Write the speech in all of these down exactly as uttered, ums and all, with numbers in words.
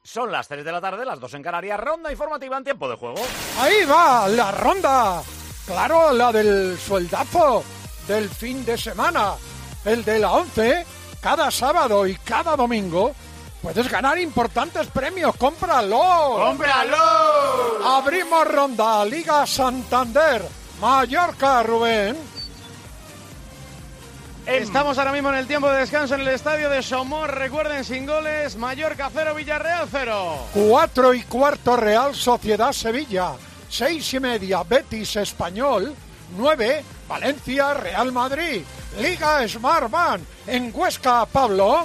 Son las tres de la tarde, las dos en Canarias, ronda informativa en tiempo de juego. Ahí va la ronda, claro, la del sueldazo del fin de semana, el de la once, cada sábado y cada domingo. Puedes ganar importantes premios, ¡cómpralo! ¡Cómpralo! Abrimos ronda, Liga Santander, Mallorca, Rubén. Estamos ahora mismo en el tiempo de descanso en el estadio de Somos. Recuerden, sin goles, Mallorca cero, Villarreal cero. Cuatro y cuarto, Real Sociedad Sevilla. Seis y media, Betis Español. Nueve, Valencia Real Madrid. Liga Smartbank en Huesca, Pablo.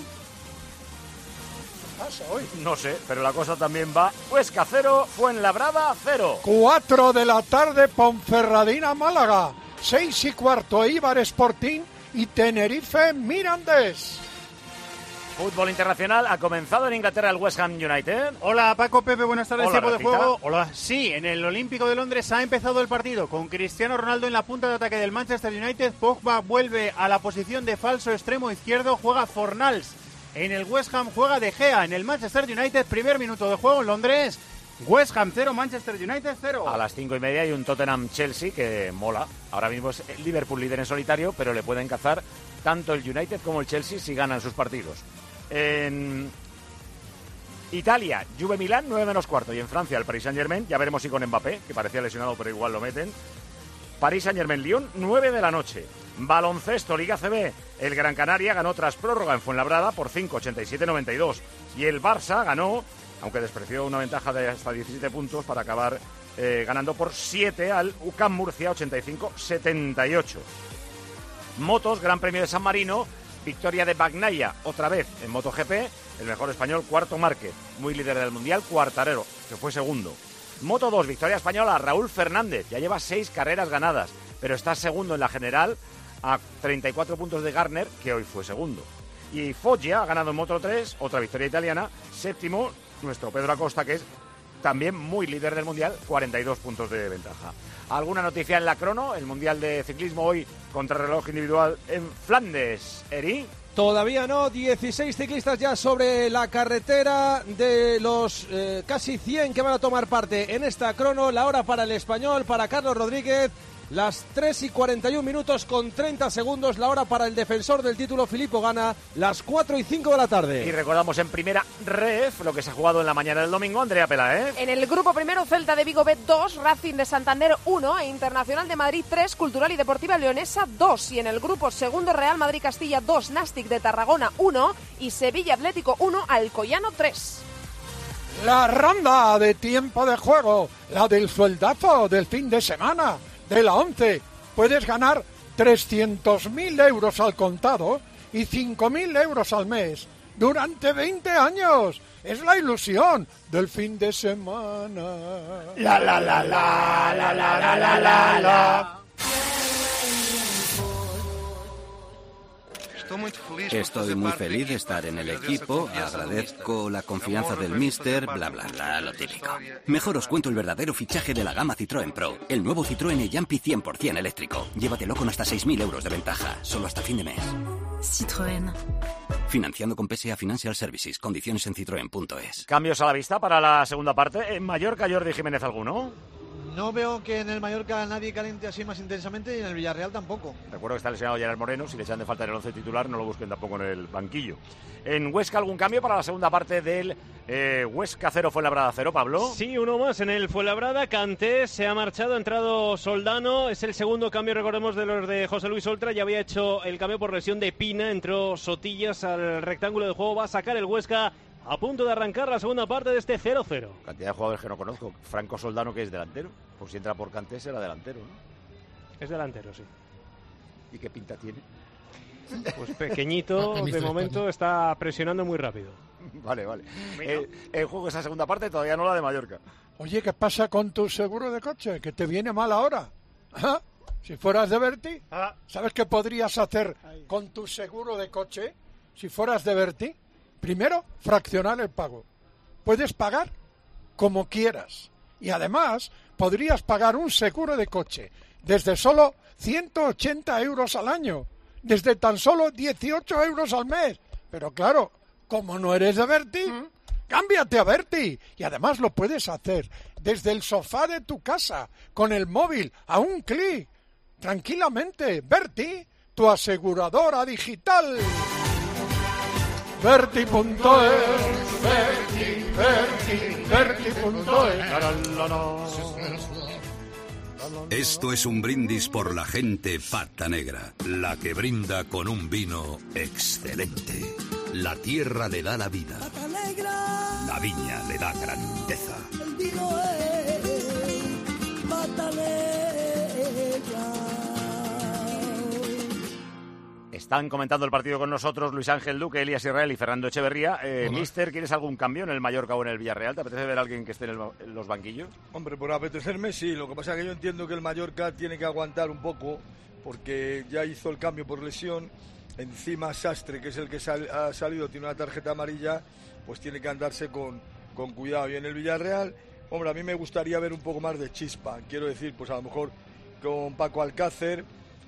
¿Qué pasa hoy? No sé, pero la cosa también va. Huesca cero, Fuenlabrada cero. Cuatro de la tarde, Ponferradina Málaga. Seis y cuarto, Eibar Sporting y Tenerife Mirandés. Fútbol internacional ha comenzado en Inglaterra el West Ham United. Hola Paco, Pepe, buenas tardes. Hola, Tiempo de Rafita. juego. Hola. Sí, en el Olímpico de Londres ha empezado el partido con Cristiano Ronaldo en la punta de ataque del Manchester United. Pogba vuelve a la posición de falso extremo izquierdo, juega Fornals. En el West Ham juega De Gea. En el Manchester United, primer minuto de juego en Londres. West Ham cero, Manchester United cero. A las cinco y media hay un Tottenham-Chelsea que mola. Ahora mismo es el Liverpool líder en solitario, pero le pueden cazar tanto el United como el Chelsea si ganan sus partidos. En Italia, Juve Milán, nueve menos cuarto. Y en Francia, el Paris Saint-Germain, ya veremos si con Mbappé, que parecía lesionado, pero igual lo meten. París Saint-Germain, Lyon, nueve de la noche. Baloncesto, Liga C B. El Gran Canaria ganó tras prórroga en Fuenlabrada por cinco, ochenta y siete a noventa y dos. Y el Barça ganó, aunque despreció una ventaja de hasta diecisiete puntos para acabar eh, ganando por siete al U C A M Murcia, ochenta y cinco a setenta y ocho. Motos, Gran Premio de San Marino, victoria de Bagnaia, otra vez en MotoGP, el mejor español, cuarto Márquez, muy líder del Mundial, Quartararo, que fue segundo. Moto dos, victoria española, Raúl Fernández, ya lleva seis carreras ganadas, pero está segundo en la general a treinta y cuatro puntos de Garner, que hoy fue segundo. Y Foggia ha ganado en Moto tres, otra victoria italiana, séptimo, nuestro Pedro Acosta, que es también muy líder del Mundial, cuarenta y dos puntos de ventaja. ¿Alguna noticia en la crono? El Mundial de Ciclismo hoy, contrarreloj individual en Flandes. ¿Eri? Todavía no, dieciséis ciclistas ya sobre la carretera de los eh, casi cien que van a tomar parte en esta crono. La hora para el español, para Carlos Rodríguez. Las tres y cuarenta y un minutos con treinta segundos, la hora para el defensor del título, Filippo Ganna, las cuatro y cinco de la tarde. Y recordamos en primera ref lo que se ha jugado en la mañana del domingo, Andrea Pelaez. En el grupo primero, Celta de Vigo B dos, Racing de Santander uno, e Internacional de Madrid tres, Cultural y Deportiva Leonesa dos. Y en el grupo segundo, Real Madrid Castilla dos, Nastic de Tarragona uno y Sevilla Atlético uno, Alcoyano tres. La ronda de tiempo de juego, la del sueldazo del fin de semana. De la once, puedes ganar trescientos mil euros al contado y cinco mil euros al mes durante veinte años. Es la ilusión del fin de semana. La la la la la la la la la la. Estoy muy feliz de estar en el equipo, agradezco la confianza del míster, bla bla bla, lo típico. Mejor os cuento el verdadero fichaje de la gama Citroën Pro, el nuevo Citroën e-Jumpy cien por ciento eléctrico. Llévatelo con hasta seis mil euros de ventaja, solo hasta fin de mes. Citroën. Financiando con P S A Financial Services, condiciones en citroen punto es. Cambios a la vista para la segunda parte. En Mallorca, Jordi Jiménez, ¿alguno? No veo que en el Mallorca nadie caliente así más intensamente y en el Villarreal tampoco. Recuerdo que está lesionado Gerard Moreno, si le echan de falta en el once titular no lo busquen tampoco en el banquillo. En Huesca, ¿algún cambio para la segunda parte del eh, Huesca cero, Fuenlabrada cero, Pablo? Sí, uno más en el Fuenlabrada, Kanté se ha marchado, ha entrado Soldano, es el segundo cambio, recordemos, de los de José Luis Oltra, ya había hecho el cambio por lesión de Pina, entró Sotillas al rectángulo de juego, va a sacar el Huesca a punto de arrancar la segunda parte de este cero cero. Cantidad de jugadores que no conozco. Franco Soldano, que es delantero. Por si entra por Kanté, será delantero, ¿no? Es delantero, sí. ¿Y qué pinta tiene? Pues pequeñito, de momento está presionando muy rápido. Vale, vale. Eh, el juego esa segunda parte, todavía no la de Mallorca. Oye, ¿qué pasa con tu seguro de coche? Que te viene mal ahora. ¿Ah? Si fueras de Berti, ah. ¿sabes qué podrías hacer con tu seguro de coche? Si fueras de Berti, primero, fraccionar el pago. Puedes pagar como quieras. Y además, podrías pagar un seguro de coche desde solo ciento ochenta euros al año, desde tan solo dieciocho euros al mes. Pero claro, como no eres de Berti, ¿Mm? Cámbiate a Berti y además lo puedes hacer desde el sofá de tu casa, con el móvil, a un clic, tranquilamente. Berti, tu aseguradora digital. Berti punto es, Berti, Berti, Berti punto es. Esto es un brindis por la gente pata negra, la que brinda con un vino excelente. La tierra le da la vida, la viña le da grandeza. El vino es pata negra. Están comentando el partido con nosotros Luis Ángel Duque, Elías Israel y Fernando Echeverría. Eh, Mister, ¿quieres algún cambio en el Mallorca o en el Villarreal? ¿Te apetece ver a alguien que esté en, el, en los banquillos? Hombre, por apetecerme sí. Lo que pasa es que yo entiendo que el Mallorca tiene que aguantar un poco porque ya hizo el cambio por lesión. Encima Sastre, que es el que sal, ha salido, tiene una tarjeta amarilla, pues tiene que andarse con, con cuidado. Y en el Villarreal, hombre, a mí me gustaría ver un poco más de chispa. Quiero decir, pues a lo mejor con Paco Alcácer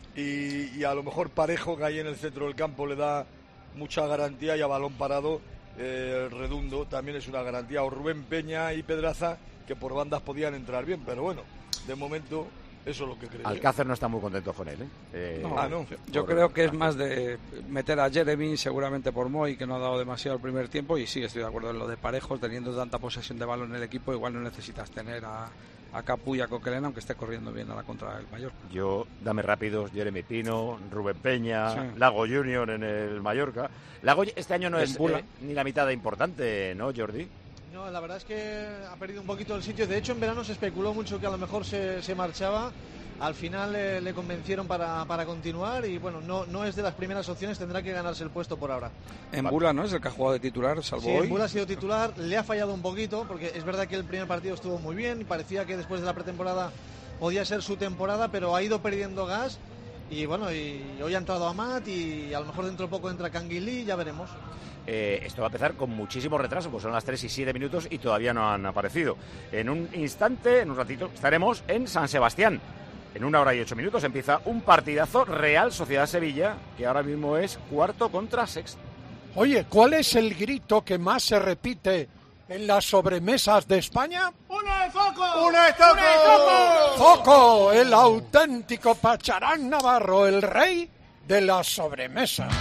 y, y a lo mejor Parejo, que ahí en el centro del campo le da mucha garantía, y a balón parado, eh, Redundo también es una garantía. O Rubén Peña y Pedraza, que por bandas podían entrar bien, pero bueno, de momento... Eso es lo que creo. Alcácer no está muy contento con él, ¿eh? eh no, ah, no. Yo por... creo que es más de meter a Jeremy, seguramente por Moy, que no ha dado demasiado el primer tiempo, y sí, estoy de acuerdo en lo de Parejos, teniendo tanta posesión de balón en el equipo, igual no necesitas tener a, a Capu y a Coquelin, aunque esté corriendo bien a la contra del Mallorca. Yo, dame rápidos, Jeremy Pino, Rubén Peña, sí. Lago Junior en el Mallorca. Lago este año no es eh, ni la mitad de importante, ¿no, Jordi? No, la verdad es que ha perdido un poquito el sitio. De hecho, en verano se especuló mucho que a lo mejor se, se marchaba. Al final eh, le convencieron para, para continuar y bueno, no, no es de las primeras opciones, tendrá que ganarse el puesto por ahora. En Bula, ¿no? Es el que ha jugado de titular, salvo sí, hoy. En Bula ha sido titular, le ha fallado un poquito, porque es verdad que el primer partido estuvo muy bien y parecía que después de la pretemporada podía ser su temporada, pero ha ido perdiendo gas y bueno, y hoy ha entrado Amat y a lo mejor dentro de poco entra Canguilí, ya veremos. Eh, esto va a empezar con muchísimo retraso, pues son las tres y siete minutos y todavía no han aparecido. En un instante, en un ratito, estaremos en San Sebastián. En una hora y ocho minutos empieza un partidazo Real Sociedad Sevilla, que ahora mismo es cuarto contra sexto. Oye, ¿cuál es el grito que más se repite en las sobremesas de España? ¡Una de Foco! ¡Una de Foco! ¡Foco! El auténtico Pacharán Navarro, el rey de las sobremesas.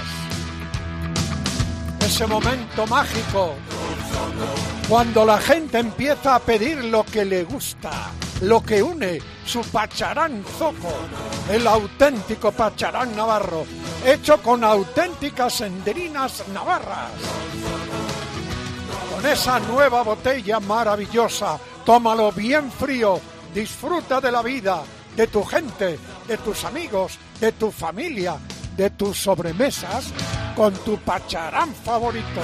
Ese momento mágico, cuando la gente empieza a pedir lo que le gusta, lo que une su Pacharán Zoco, el auténtico Pacharán Navarro, hecho con auténticas endrinas navarras. Con esa nueva botella maravillosa, tómalo bien frío, disfruta de la vida, de tu gente, de tus amigos, de tu familia, de tus sobremesas, con tu Pacharán favorito.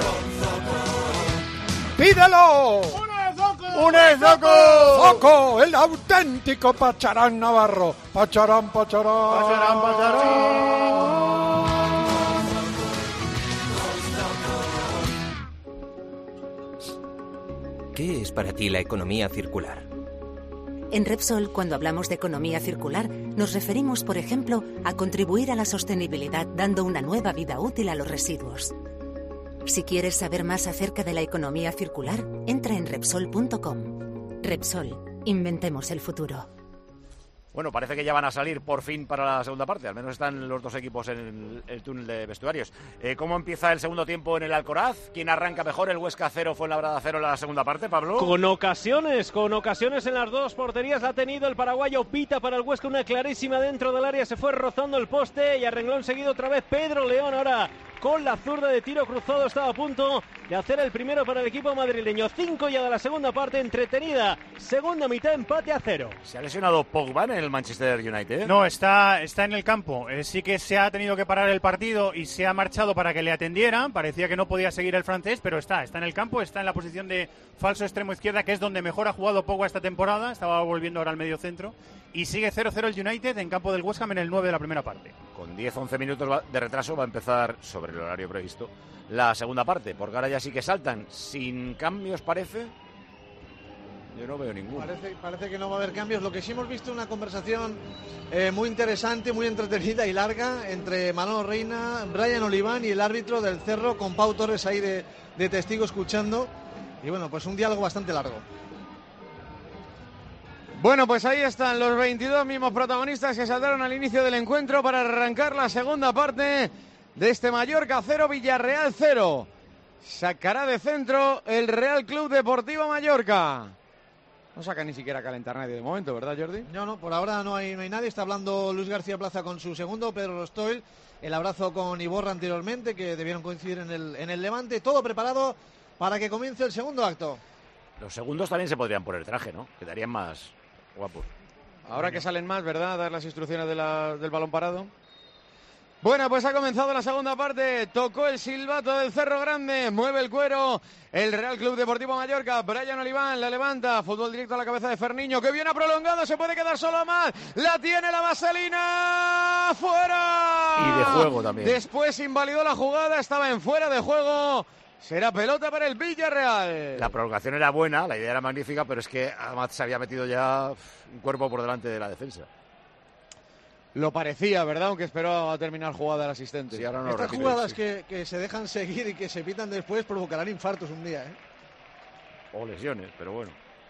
¡Pídelo! ¡Una de Zoco! ¡Zoco! El auténtico Pacharán Navarro. Pacharán, Pacharán. Pacharán, Pacharán. ¿Qué es para ti la economía circular? En Repsol, cuando hablamos de economía circular, nos referimos, por ejemplo, a contribuir a la sostenibilidad dando una nueva vida útil a los residuos. Si quieres saber más acerca de la economía circular, entra en Repsol punto com. Repsol, inventemos el futuro. Bueno, parece que ya van a salir por fin para la segunda parte. Al menos están los dos equipos en el, el túnel de vestuarios. Eh, ¿Cómo empieza el segundo tiempo en el Alcoraz? ¿Quién arranca mejor? ¿El Huesca cero, Fuenlabrada cero en la segunda parte, Pablo? Con ocasiones, con ocasiones en las dos porterías la ha tenido el paraguayo. Pita para el Huesca, una clarísima dentro del área. Se fue rozando el poste y a renglón seguido otra vez Pedro León. Ahora con la zurda de tiro cruzado estaba a punto de hacer el primero para el equipo madrileño. Cinco ya de la segunda parte, entretenida. Segunda mitad, empate a cero. ¿Se ha lesionado Pogba en el Manchester United? No, está, está en el campo. Eh, sí que se ha tenido que parar el partido y se ha marchado para que le atendieran. Parecía que no podía seguir el francés, pero está, está en el campo, está en la posición de falso extremo izquierda, que es donde mejor ha jugado Pogba esta temporada. Estaba volviendo ahora al medio centro. Y sigue cero cero el United en campo del West Ham en el nueve de la primera parte. Con diez once minutos de retraso va a empezar, sobre el horario previsto, la segunda parte, porque ahora ya sí que saltan. Sin cambios, parece. Yo no veo ninguno. Parece, parece que no va a haber cambios. Lo que sí hemos visto una conversación eh, muy interesante, muy entretenida y larga entre Manolo Reina, Brian Oliván y el árbitro del Cerro, con Pau Torres ahí de, de testigo escuchando. y bueno, pues un diálogo bastante largo. Bueno, pues ahí están los veintidós mismos protagonistas que saltaron al inicio del encuentro para arrancar la segunda parte de este Mallorca cero, Villarreal cero. Sacará de centro el Real Club Deportivo Mallorca. No saca ni siquiera a calentar nadie de momento, ¿verdad, Jordi? No, no, por ahora no hay, no hay nadie. Está hablando Luis García Plaza con su segundo, Pedro Rostoil. El abrazo con Iborra anteriormente, que debieron coincidir en el, en el Levante. Todo preparado para que comience el segundo acto. Los segundos también se podrían poner traje, ¿no? Quedarían más guapos. Ahora que salen más, ¿verdad? A dar las instrucciones de la, del balón parado. Bueno, pues ha comenzado la segunda parte. Tocó el silbato del Cerro Grande. Mueve el cuero el Real Club Deportivo Mallorca. Brian Oliván la levanta. Fútbol directo a la cabeza de Ferniño. Que viene prolongado. Se puede quedar solo más. La tiene la vaselina. ¡Fuera! Y de juego también. Después invalidó la jugada. Estaba en fuera de juego. Será pelota para el Villarreal. La prolongación era buena, la idea era magnífica, pero es que Amat se había metido ya un cuerpo por delante de la defensa. Lo parecía, ¿verdad? Aunque esperó a terminar jugada el asistente. Sí, ahora no Estas jugadas que, que se dejan seguir y que se pitan después provocarán infartos un día, ¿eh? O lesiones, pero bueno.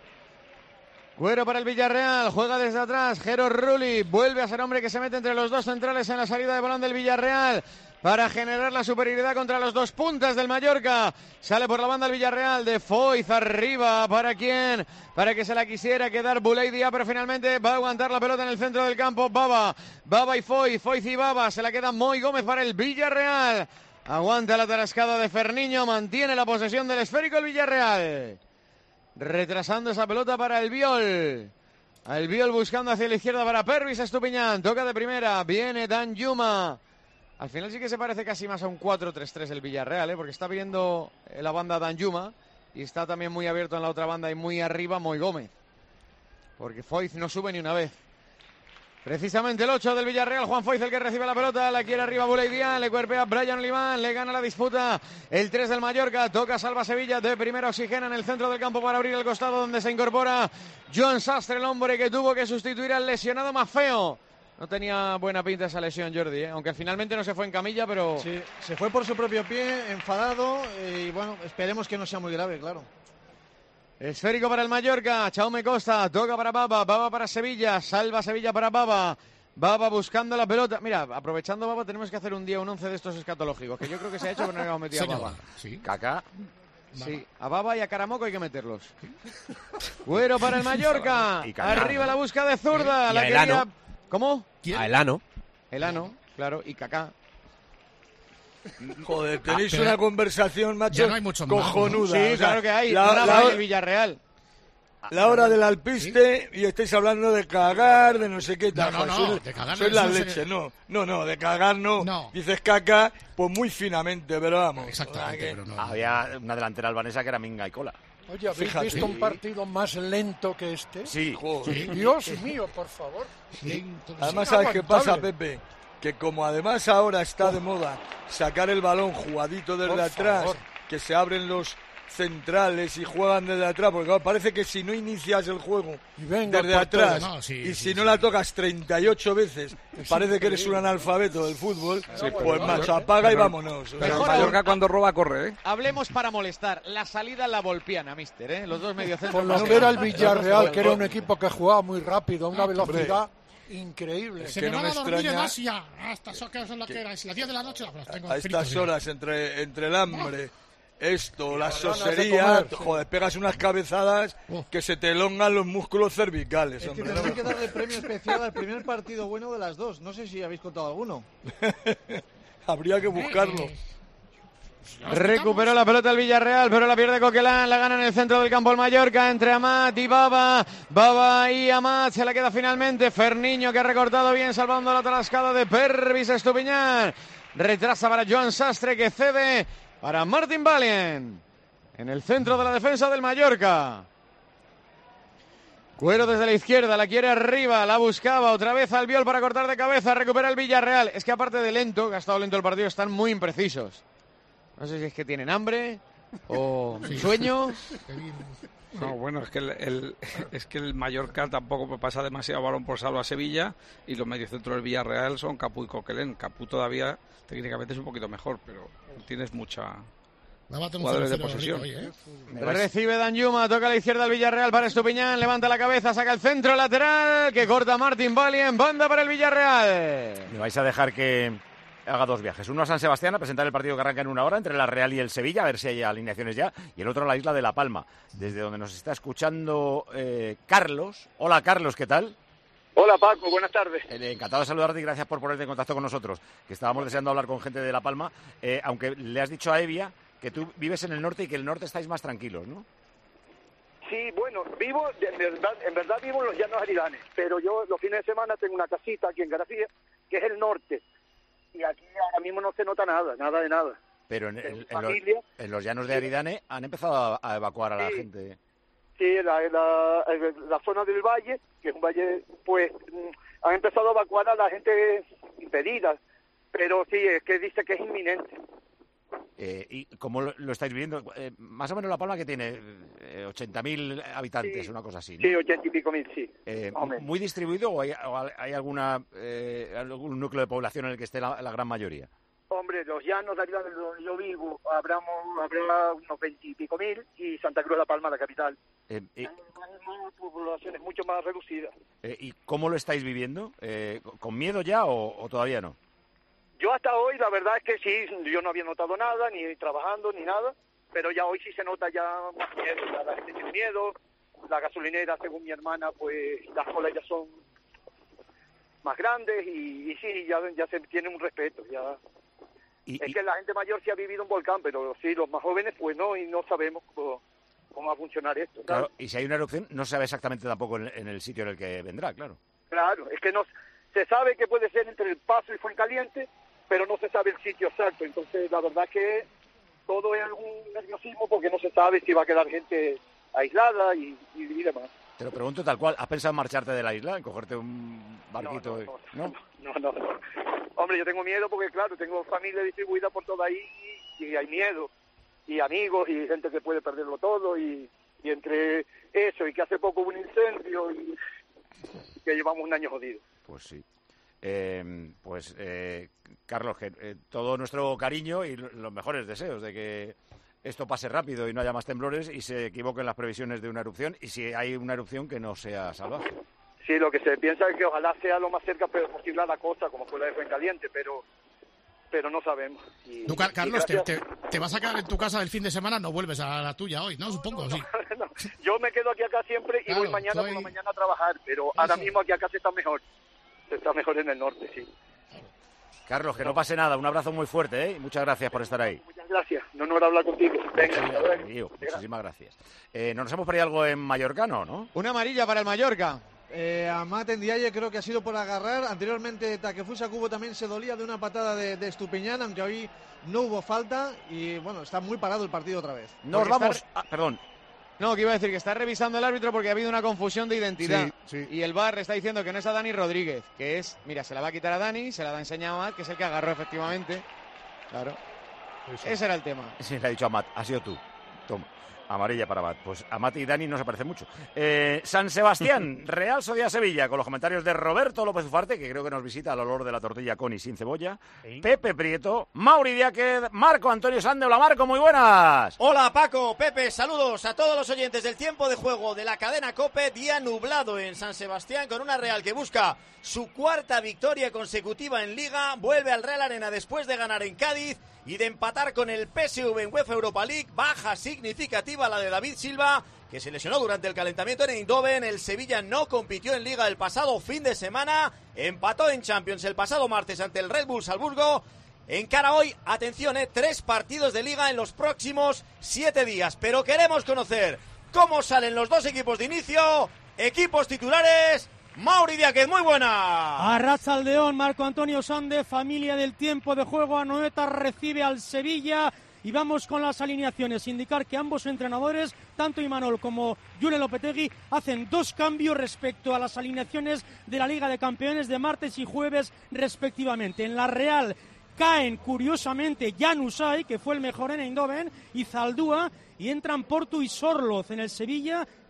Cuero para el Villarreal, juega desde atrás, Jero Rulli, vuelve a ser hombre que se mete entre los dos centrales en la salida de balón del Villarreal para generar la superioridad contra los dos puntas del Mallorca. Sale por la banda el Villarreal, de Foyz arriba, ¿para quién? Para que se la quisiera quedar Buleidia, pero finalmente va a aguantar la pelota en el centro del campo Baba, Baba y Foyz, Foyz y Baba, se la queda Moy Gómez para el Villarreal. Aguanta la tarascada de Ferniño, mantiene la posesión del esférico el Villarreal. Retrasando esa pelota para el Biol. El Biol buscando hacia la izquierda para Pervis Estupiñán. Toca de primera. Viene Dan Yuma. Al final sí que se parece casi más a un cuatro tres tres el Villarreal, ¿eh? Porque está viendo la banda Dan Yuma y está también muy abierto en la otra banda y muy arriba Moy Gómez. Porque Foyz no sube ni una vez. Precisamente el ocho del Villarreal, Juan Foyz el que recibe la pelota, la quiere arriba Buleidia, le cuerpea Brian Oliván, le gana la disputa el tres del Mallorca, toca Salva Sevilla, de primera oxigena en el centro del campo para abrir el costado donde se incorpora Joan Sastre, el hombre que tuvo que sustituir al lesionado más feo. No tenía buena pinta esa lesión, Jordi, ¿eh? Aunque finalmente no se fue en camilla, pero... Sí, se fue por su propio pie, enfadado, y bueno, esperemos que no sea muy grave, claro. Esférico para el Mallorca, Chaume Costa, toca para Baba, Baba para Sevilla, salva Sevilla para Baba, Baba buscando la pelota. Mira, aprovechando Baba, tenemos que hacer un día un once de estos escatológicos, que yo creo que se ha hecho, pero no habíamos metido a Baba. ¿Sí? Kaká. Sí, a Baba y a Caramoco hay que meterlos. Güero para el Mallorca, arriba la busca de zurda, la quería... Elano. ¿Cómo? A Elano. Elano, claro, y Kaká. Joder, tenéis Ah, pero una conversación, macho, ya no hay mucho más, cojonuda. Sí, O sea, claro que hay. La, Brava la- en el Villarreal. la hora del alpiste y estáis hablando de cagar, de no sé qué tal. No, no, Joder, no, sois- de cagar sois no, la eso no leche, sería- no. No, no, de cagar no. No. Dices caca, pues muy finamente, pero vamos. Exactamente, o sea que- pero no. Había una delantera albanesa que era Minga y Cola. Oye, ¿habéis Fíjate. visto un partido más lento que este? Sí. Joder. Dios mío, por favor. Además, ¿sabes qué pasa, Inaguantable. Pepe? Que como además ahora está de moda sacar el balón jugadito desde Por atrás, favor. que se abren los centrales y juegan desde atrás, porque claro, parece que si no inicias el juego Y venga desde por atrás todo. No, sí, y sí, si no sí. la tocas treinta y ocho veces, Es parece que eres un increíble. analfabeto del fútbol, Sí, pues pero- macho, apaga y pero- vámonos. O sea, Pero el Mejor Mallorca aún- cuando roba corre, ¿eh? Hablemos para molestar. La salida la volpiana, mister, ¿eh? Los dos mediocentros. Por lo más que era el grandes. Villarreal, que era un equipo que jugaba muy rápido, a una velocidad increíble. Se que me no van me a dormir en extraña Asia. Hasta eso que es lo que era. Es las diez de la noche. Los tengo a fritos estas ya. horas entre, entre el hambre, esto, la las ganas de sosería, comer, sí. joder, pegas unas cabezadas que se te elongan los músculos cervicales, Es que hombre. tendrán que darle premio especial al primer partido bueno de las dos. No sé si habéis contado alguno. Habría que buscarlo. Eh, Recuperó la pelota el Villarreal, pero la pierde Coquelin, la gana en el centro del campo el Mallorca, entre Amat y Baba, Baba y Amat, se la queda finalmente Ferniño, que ha recortado bien, salvando la tarascada de Pervis Estupiñán, retrasa para Joan Sastre, que cede para Martin Valien, en el centro de la defensa del Mallorca. Cuero desde la izquierda, la quiere arriba, la buscaba otra vez Albiol para cortar de cabeza, recupera el Villarreal. Es que aparte de lento, que ha estado lento el partido, están muy imprecisos. No sé si es que tienen hambre o sueño. No, bueno, es que el, el- es que el Mallorca tampoco pasa demasiado balón por salvo a Sevilla y los mediocentros del Villarreal son Capú y Coquelin. Capú todavía técnicamente es un poquito mejor, pero tienes mucha jugadores de posesión. Hoy, ¿eh? Recibe Danjuma, toca a la izquierda el Villarreal para Estupiñán, levanta la cabeza, saca el centro lateral, que corta Martín Bali en banda para el Villarreal. Me vais a dejar que haga dos viajes. Uno a San Sebastián a presentar el partido que arranca en una hora entre la Real y el Sevilla, a ver si hay alineaciones ya, y el otro a la isla de La Palma, desde donde nos está escuchando eh, Carlos. Hola Carlos, ¿qué tal? Hola Paco, buenas tardes. Eh, encantado de saludarte y gracias por ponerte en contacto con nosotros, que estábamos deseando hablar con gente de La Palma, eh, aunque le has dicho a Evia que tú vives en el norte y que el norte estáis más tranquilos, ¿no? Sí, bueno, vivo, en verdad, en verdad vivo en los Llanos Aridanes, pero yo los fines de semana tengo una casita aquí en García, que es el norte, y aquí ahora mismo no se nota nada, nada de nada. Pero en, en, en, familia, los, en los Llanos de Aridane han empezado a, a evacuar a la sí, gente. Sí, la, la, la zona del valle, que es un valle, pues han empezado a evacuar a la gente impedida, pero sí, es que dice que es inminente. Eh, ¿Y cómo lo, lo estáis viviendo? Eh, más o menos La Palma, que tiene eh, ochenta mil habitantes, sí, una cosa así, ¿no? Sí, ochenta y pico mil, sí. Eh, ¿Muy distribuido o hay, o hay alguna eh, algún núcleo de población en el que esté la, la gran mayoría? Hombre, los Llanos de Aridane donde yo vivo, habrá, habrá unos veinte y pico mil, y Santa Cruz de La Palma, la capital. Eh, eh, Hay poblaciones mucho más reducidas. Eh, ¿Y cómo lo estáis viviendo? Eh, ¿Con miedo ya o, o todavía no? Yo hasta hoy, la verdad es que sí, yo no había notado nada, ni trabajando, ni nada, pero ya hoy sí se nota ya más miedo, ya la gente tiene miedo, la gasolinera, según mi hermana, pues las colas ya son más grandes y, y sí, ya, ya se tiene un respeto, ya... Y, es y... que la gente mayor sí ha vivido un volcán, pero sí, los más jóvenes pues no, y no sabemos cómo, cómo va a funcionar esto. Claro, y si hay una erupción, no se sabe exactamente tampoco en, en el sitio en el que vendrá, claro. Claro, es que no se sabe que puede ser entre El Paso y Fuencaliente, pero no se sabe el sitio exacto. Entonces, la verdad que todo es algún nerviosismo porque no se sabe si va a quedar gente aislada y, y, y demás. Te lo pregunto tal cual. ¿Has pensado en marcharte de la isla, en cogerte un barquito? No, no, no, no, no, no, no. Hombre, yo tengo miedo porque, claro, tengo familia distribuida por toda ahí y, y hay miedo. Y amigos y gente que puede perderlo todo. Y, y entre eso y que hace poco hubo un incendio y que llevamos un año jodido. Pues sí. Eh, pues, eh, Carlos, que, eh, todo nuestro cariño y los mejores deseos de que esto pase rápido y no haya más temblores y se equivoquen las previsiones de una erupción, y si hay una erupción que no sea salvaje. Sí, lo que se piensa es que ojalá sea lo más cerca posible a la costa, como fue la de Fuencaliente, pero pero no sabemos. Y, Tú, Carlos, y te, te, te vas a quedar en tu casa el fin de semana, no vuelves a la tuya hoy, ¿no? Supongo, no, sí. No, yo me quedo aquí acá siempre y claro, voy mañana soy... por la mañana a trabajar, pero Eso. ahora mismo aquí acá se está mejor. Se está mejor en el norte, sí. Carlos, que no pase nada. Un abrazo muy fuerte, ¿eh? Y muchas gracias por estar ahí. Muchas gracias. Un honor hablar contigo. Venga, sí, tío, muchísimas gracias. Eh, ¿Nos hemos perdido algo en mallorcano, no? Una amarilla para el Mallorca. Eh, Amat Ndiaye creo que ha sido por agarrar. Anteriormente Takefusa Kubo también se dolía de una patada de, de Estupiñán, aunque hoy no hubo falta. Y bueno, está muy parado el partido otra vez. Nos Porque vamos... Está... Ah, perdón. No, que iba a decir que está revisando el árbitro porque ha habido una confusión de identidad. Sí, sí. Y el V A R está diciendo que no es a Dani Rodríguez, que es, mira, se la va a quitar a Dani, se la ha enseñado a Amat, que es el que agarró efectivamente. Claro. Eso. Ese era el tema. Sí, le ha dicho a Amat, ha sido tú. Toma. Amarilla para Amat. Pues Amat y Dani no se parecen mucho. Eh, San Sebastián, Real Sociedad Sevilla, con los comentarios de Roberto López Ufarte, que creo que nos visita al olor de la tortilla con y sin cebolla. Sí. Pepe Prieto, Mauri Diáquez, Marco Antonio Sande. Hola Marco, muy buenas. Hola Paco, Pepe, saludos a todos los oyentes del tiempo de juego de la cadena COPE. Día nublado en San Sebastián con una Real que busca su cuarta victoria consecutiva en Liga. Vuelve al Real Arena después de ganar en Cádiz y de empatar con el P S V en UEFA Europa League. Baja significativa la de David Silva, que se lesionó durante el calentamiento en Eindhoven. El Sevilla no compitió en Liga el pasado fin de semana, empató en Champions el pasado martes ante el Red Bull Salzburgo. Encara hoy, atención, eh, tres partidos de Liga en los próximos siete días, pero queremos conocer cómo salen los dos equipos de inicio, equipos titulares. Mauri Diáquez, muy buena. Arratsaldeon, Marco Antonio Sande, familia del tiempo de juego. Anoeta recibe al Sevilla y vamos con las alineaciones. Indicar que ambos entrenadores, tanto Imanol como Jure Lopetegui, hacen dos cambios respecto a las alineaciones de la Liga de Campeones de martes y jueves respectivamente. En la Real caen curiosamente Jan Usai, que fue el mejor en Eindhoven, y Zaldúa, y entran Portu y Sorloz. En el Sevilla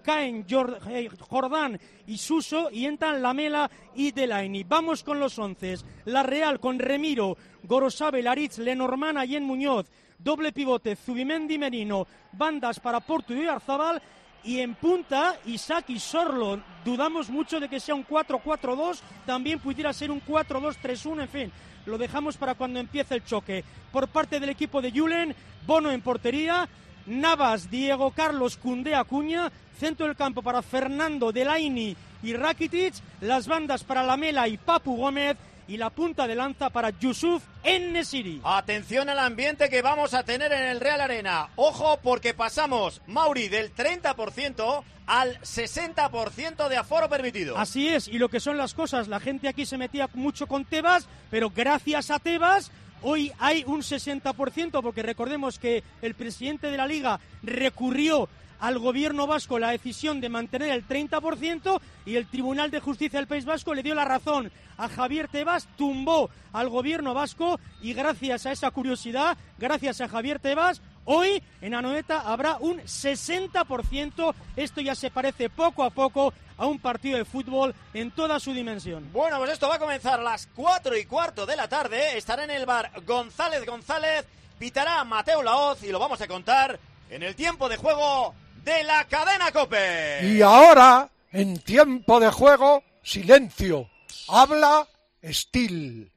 caen Jordán y Suso y entran Lamela y Delaney. Vamos con los once. La Real con Remiro, Gorosabel, Aritz, Lenormand, Allen, Muñoz. Doble pivote, Zubimendi, Merino. Bandas para Porto y Oyarzabal. Y en punta, Isaac y Sorlo. Dudamos mucho de que sea un cuatro cuatro dos, también pudiera ser un cuatro dos tres uno, en fin. Lo dejamos para cuando empiece el choque. Por parte del equipo de Julen, Bono en portería, Navas, Diego Carlos, Koundé, Acuña, centro del campo para Fernando, Delaney y Rakitic, las bandas para Lamela y Papu Gómez, y la punta de lanza para Yusuf En-Nesyri. Atención al ambiente que vamos a tener en el Real Arena. Ojo, porque pasamos, Mauri, del treinta por ciento al sesenta por ciento de aforo permitido. Así es, y lo que son las cosas, la gente aquí se metía mucho con Tebas, pero gracias a Tebas hoy hay un sesenta por ciento, porque recordemos que el presidente de la Liga recurrió al gobierno vasco la decisión de mantener el treinta por ciento y el Tribunal de Justicia del País Vasco le dio la razón a Javier Tebas, tumbó al gobierno vasco y gracias a esa curiosidad, gracias a Javier Tebas, hoy en Anoeta habrá un sesenta por ciento. Esto ya se parece poco a poco a un partido de fútbol en toda su dimensión. Bueno, pues esto va a comenzar a las cuatro y cuarto de la tarde. Estará en el bar González González, pitará Mateo Laoz y lo vamos a contar en el tiempo de juego de la cadena COPE. Y ahora, en tiempo de juego, silencio. Habla Steel.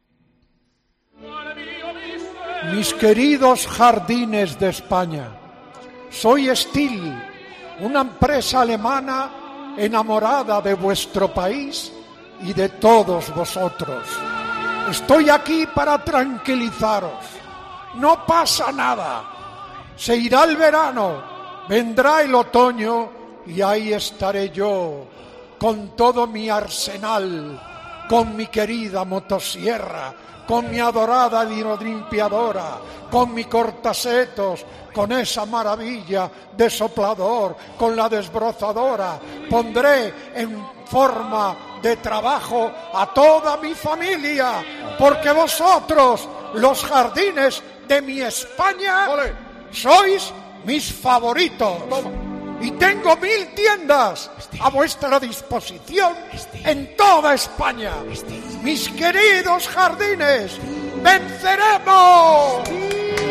Mis queridos jardines de España, soy Steel, una empresa alemana enamorada de vuestro país y de todos vosotros. Estoy aquí para tranquilizaros. No pasa nada. Se irá el verano. Vendrá el otoño y ahí estaré yo, con todo mi arsenal, con mi querida motosierra, con mi adorada limpiadora, con mi cortasetos, con esa maravilla de soplador, con la desbrozadora. Pondré en forma de trabajo a toda mi familia, porque vosotros, los jardines de mi España, sois mis favoritos. Y tengo mil tiendas a vuestra disposición en toda España. Mis queridos jardines, ¡venceremos!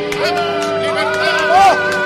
¡Oh!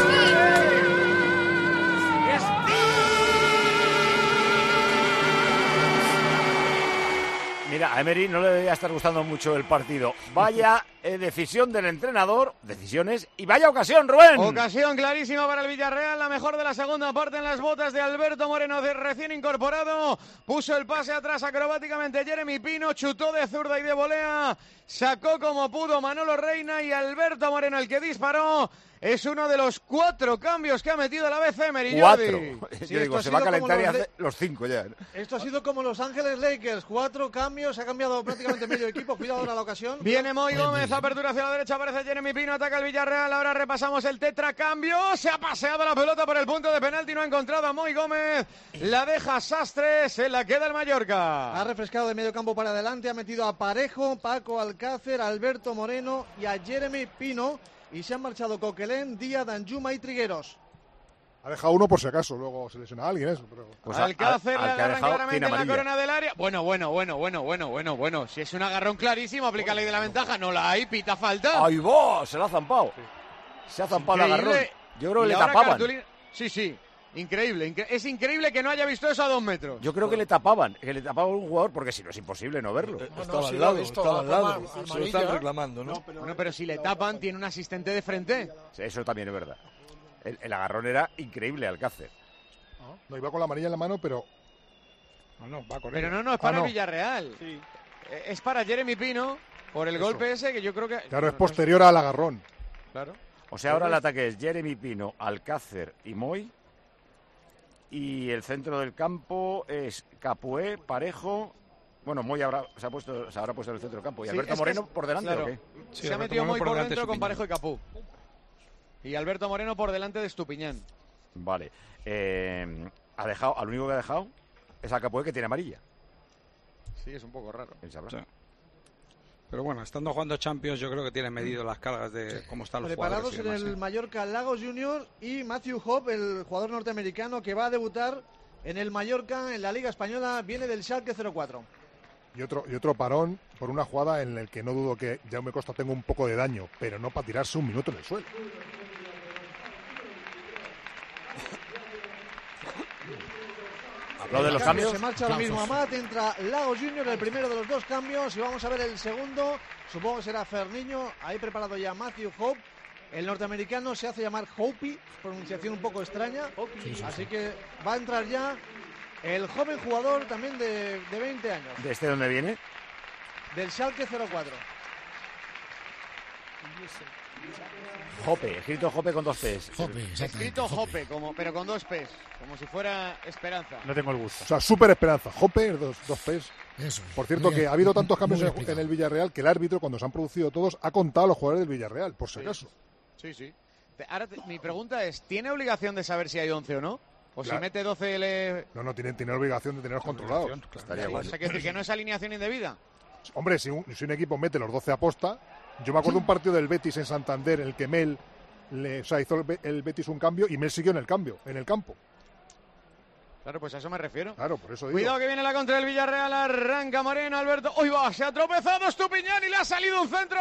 Mira, a Emery no le debería estar gustando mucho el partido. Vaya eh, decisión del entrenador, decisiones, y vaya ocasión, Rubén. Ocasión clarísima para el Villarreal, la mejor de la segunda parte en las botas de Alberto Moreno, de recién incorporado. Puso el pase atrás acrobáticamente Jeremy Pino, chutó de zurda y de volea, sacó como pudo Manolo Reina y Alberto Moreno, el que disparó. Es uno de los cuatro cambios que ha metido a la vez Emery. Cuatro. Sí, Yo digo, se va a calentar y hace le... los cinco ya. Esto ha sido como Los Ángeles Lakers. Cuatro cambios, se ha cambiado prácticamente medio equipo. Cuidado ahora la ocasión. Viene Moy Gómez, apertura hacia la derecha, aparece Jeremy Pino, ataca el Villarreal. Ahora repasamos el tetracambio. Se ha paseado la pelota por el punto de penalti, no ha encontrado a Moy Gómez. La deja Sastre, se la queda el Mallorca. Ha refrescado de medio campo para adelante, ha metido a Parejo, Paco Alcácer, Alberto Moreno y a Jeremy Pino. Y se han marchado Coquelén, Díaz, Danjuma y Trigueros. Ha dejado uno por si acaso, luego se lesiona a alguien eso. Pero... Pues Alcácer le agarran claramente en la corona del área. Bueno, bueno, bueno, bueno, bueno, bueno, bueno. Si es un agarrón clarísimo, aplica la ley de la ventaja. No la hay, pita falta. ¡Ay, va! Se la ha zampado. Sí. Se ha zampado el agarrón. Yo creo que le tapaban. Cartulina... Sí, sí. Increíble, incre... es increíble que no haya visto eso a dos metros. Yo creo que le tapaban, que le tapaban a un jugador, porque si no es imposible no verlo. Eh, estaba, no, al lado, estaba al lado, estaba al lado, se lo están reclamando, ¿no? no pero, bueno, pero si le tapan, tiene un asistente de frente. Sí, eso también es verdad. El, el agarrón era increíble, Alcácer. No, iba con la amarilla en la mano, pero... No, no, va con Pero no, no, es para ah, no. el Villarreal. Sí. Es para Jeremy Pino, por el eso. golpe ese, que yo creo que... Claro, es posterior al agarrón. Claro. O sea, ahora el ataque es Jeremy Pino, Alcácer y Moy. Y el centro del campo es Capué, Parejo. Bueno, Moy habrá, se, ha puesto, se habrá puesto en el centro del campo. ¿Y sí, Alberto Moreno es, por delante claro. o qué? Sí, se ha metido Moy por, por dentro con Parejo y Capú. Y Alberto Moreno por delante de Estupiñán. Vale. Eh, ha dejado, al único que ha dejado es a Capué, que tiene amarilla. Sí, es un poco raro. Sí. Pero bueno, estando jugando Champions, yo creo que tiene medido las cargas de cómo están los Preparados jugadores. en Preparados el Mallorca Lagos Junior y Matthew Hope, el jugador norteamericano que va a debutar en el Mallorca en la Liga Española, viene del Schalke cero cuatro. Y otro, y otro parón por una jugada en el que no dudo que Jaume Costa tenga un poco de daño, pero no para tirarse un minuto en el suelo. Hablo de los cambios. Se marcha ahora mismo Amat, entra Lagos Junior, el primero de los dos cambios, y vamos a ver el segundo. Supongo que será Ferniño, ahí preparado ya Matthew Hope. El norteamericano se hace llamar Hopi, pronunciación un poco extraña. Sí, sí, así sí. que va a entrar ya el joven jugador también de, de veinte años. ¿De este dónde viene? Del Schalke cero cuatro. Jope, escrito Jope con dos P's. Jope, escrito Jope, como, pero con dos P's, como si fuera Esperanza. No tengo el gusto. O sea, súper Esperanza. Jope, dos, dos P's. Eso. Por cierto, que ha habido tantos cambios en, en el Villarreal que el árbitro, cuando se han producido todos, ha contado a los jugadores del Villarreal, por si acaso. Sí, sí. Ahora, te, mi pregunta es, ¿tiene obligación de saber si hay once o no? O claro. si mete doce le... No, no, tiene, tiene obligación de tenerlos controlados. Claro. Estaría bueno. O sea, que decir que no es alineación indebida. Hombre, si un, si un equipo mete los doce a posta... Yo me acuerdo de un partido del Betis en Santander en el que Mel le, o sea, hizo el, el Betis un cambio y Mel siguió en el cambio, en el campo. Claro, pues a eso me refiero. Claro, por eso digo. Cuidado que viene la contra del Villarreal, arranca Moreno, Alberto. ¡Uy, va! Se ha tropezado Estupiñán y le ha salido un centro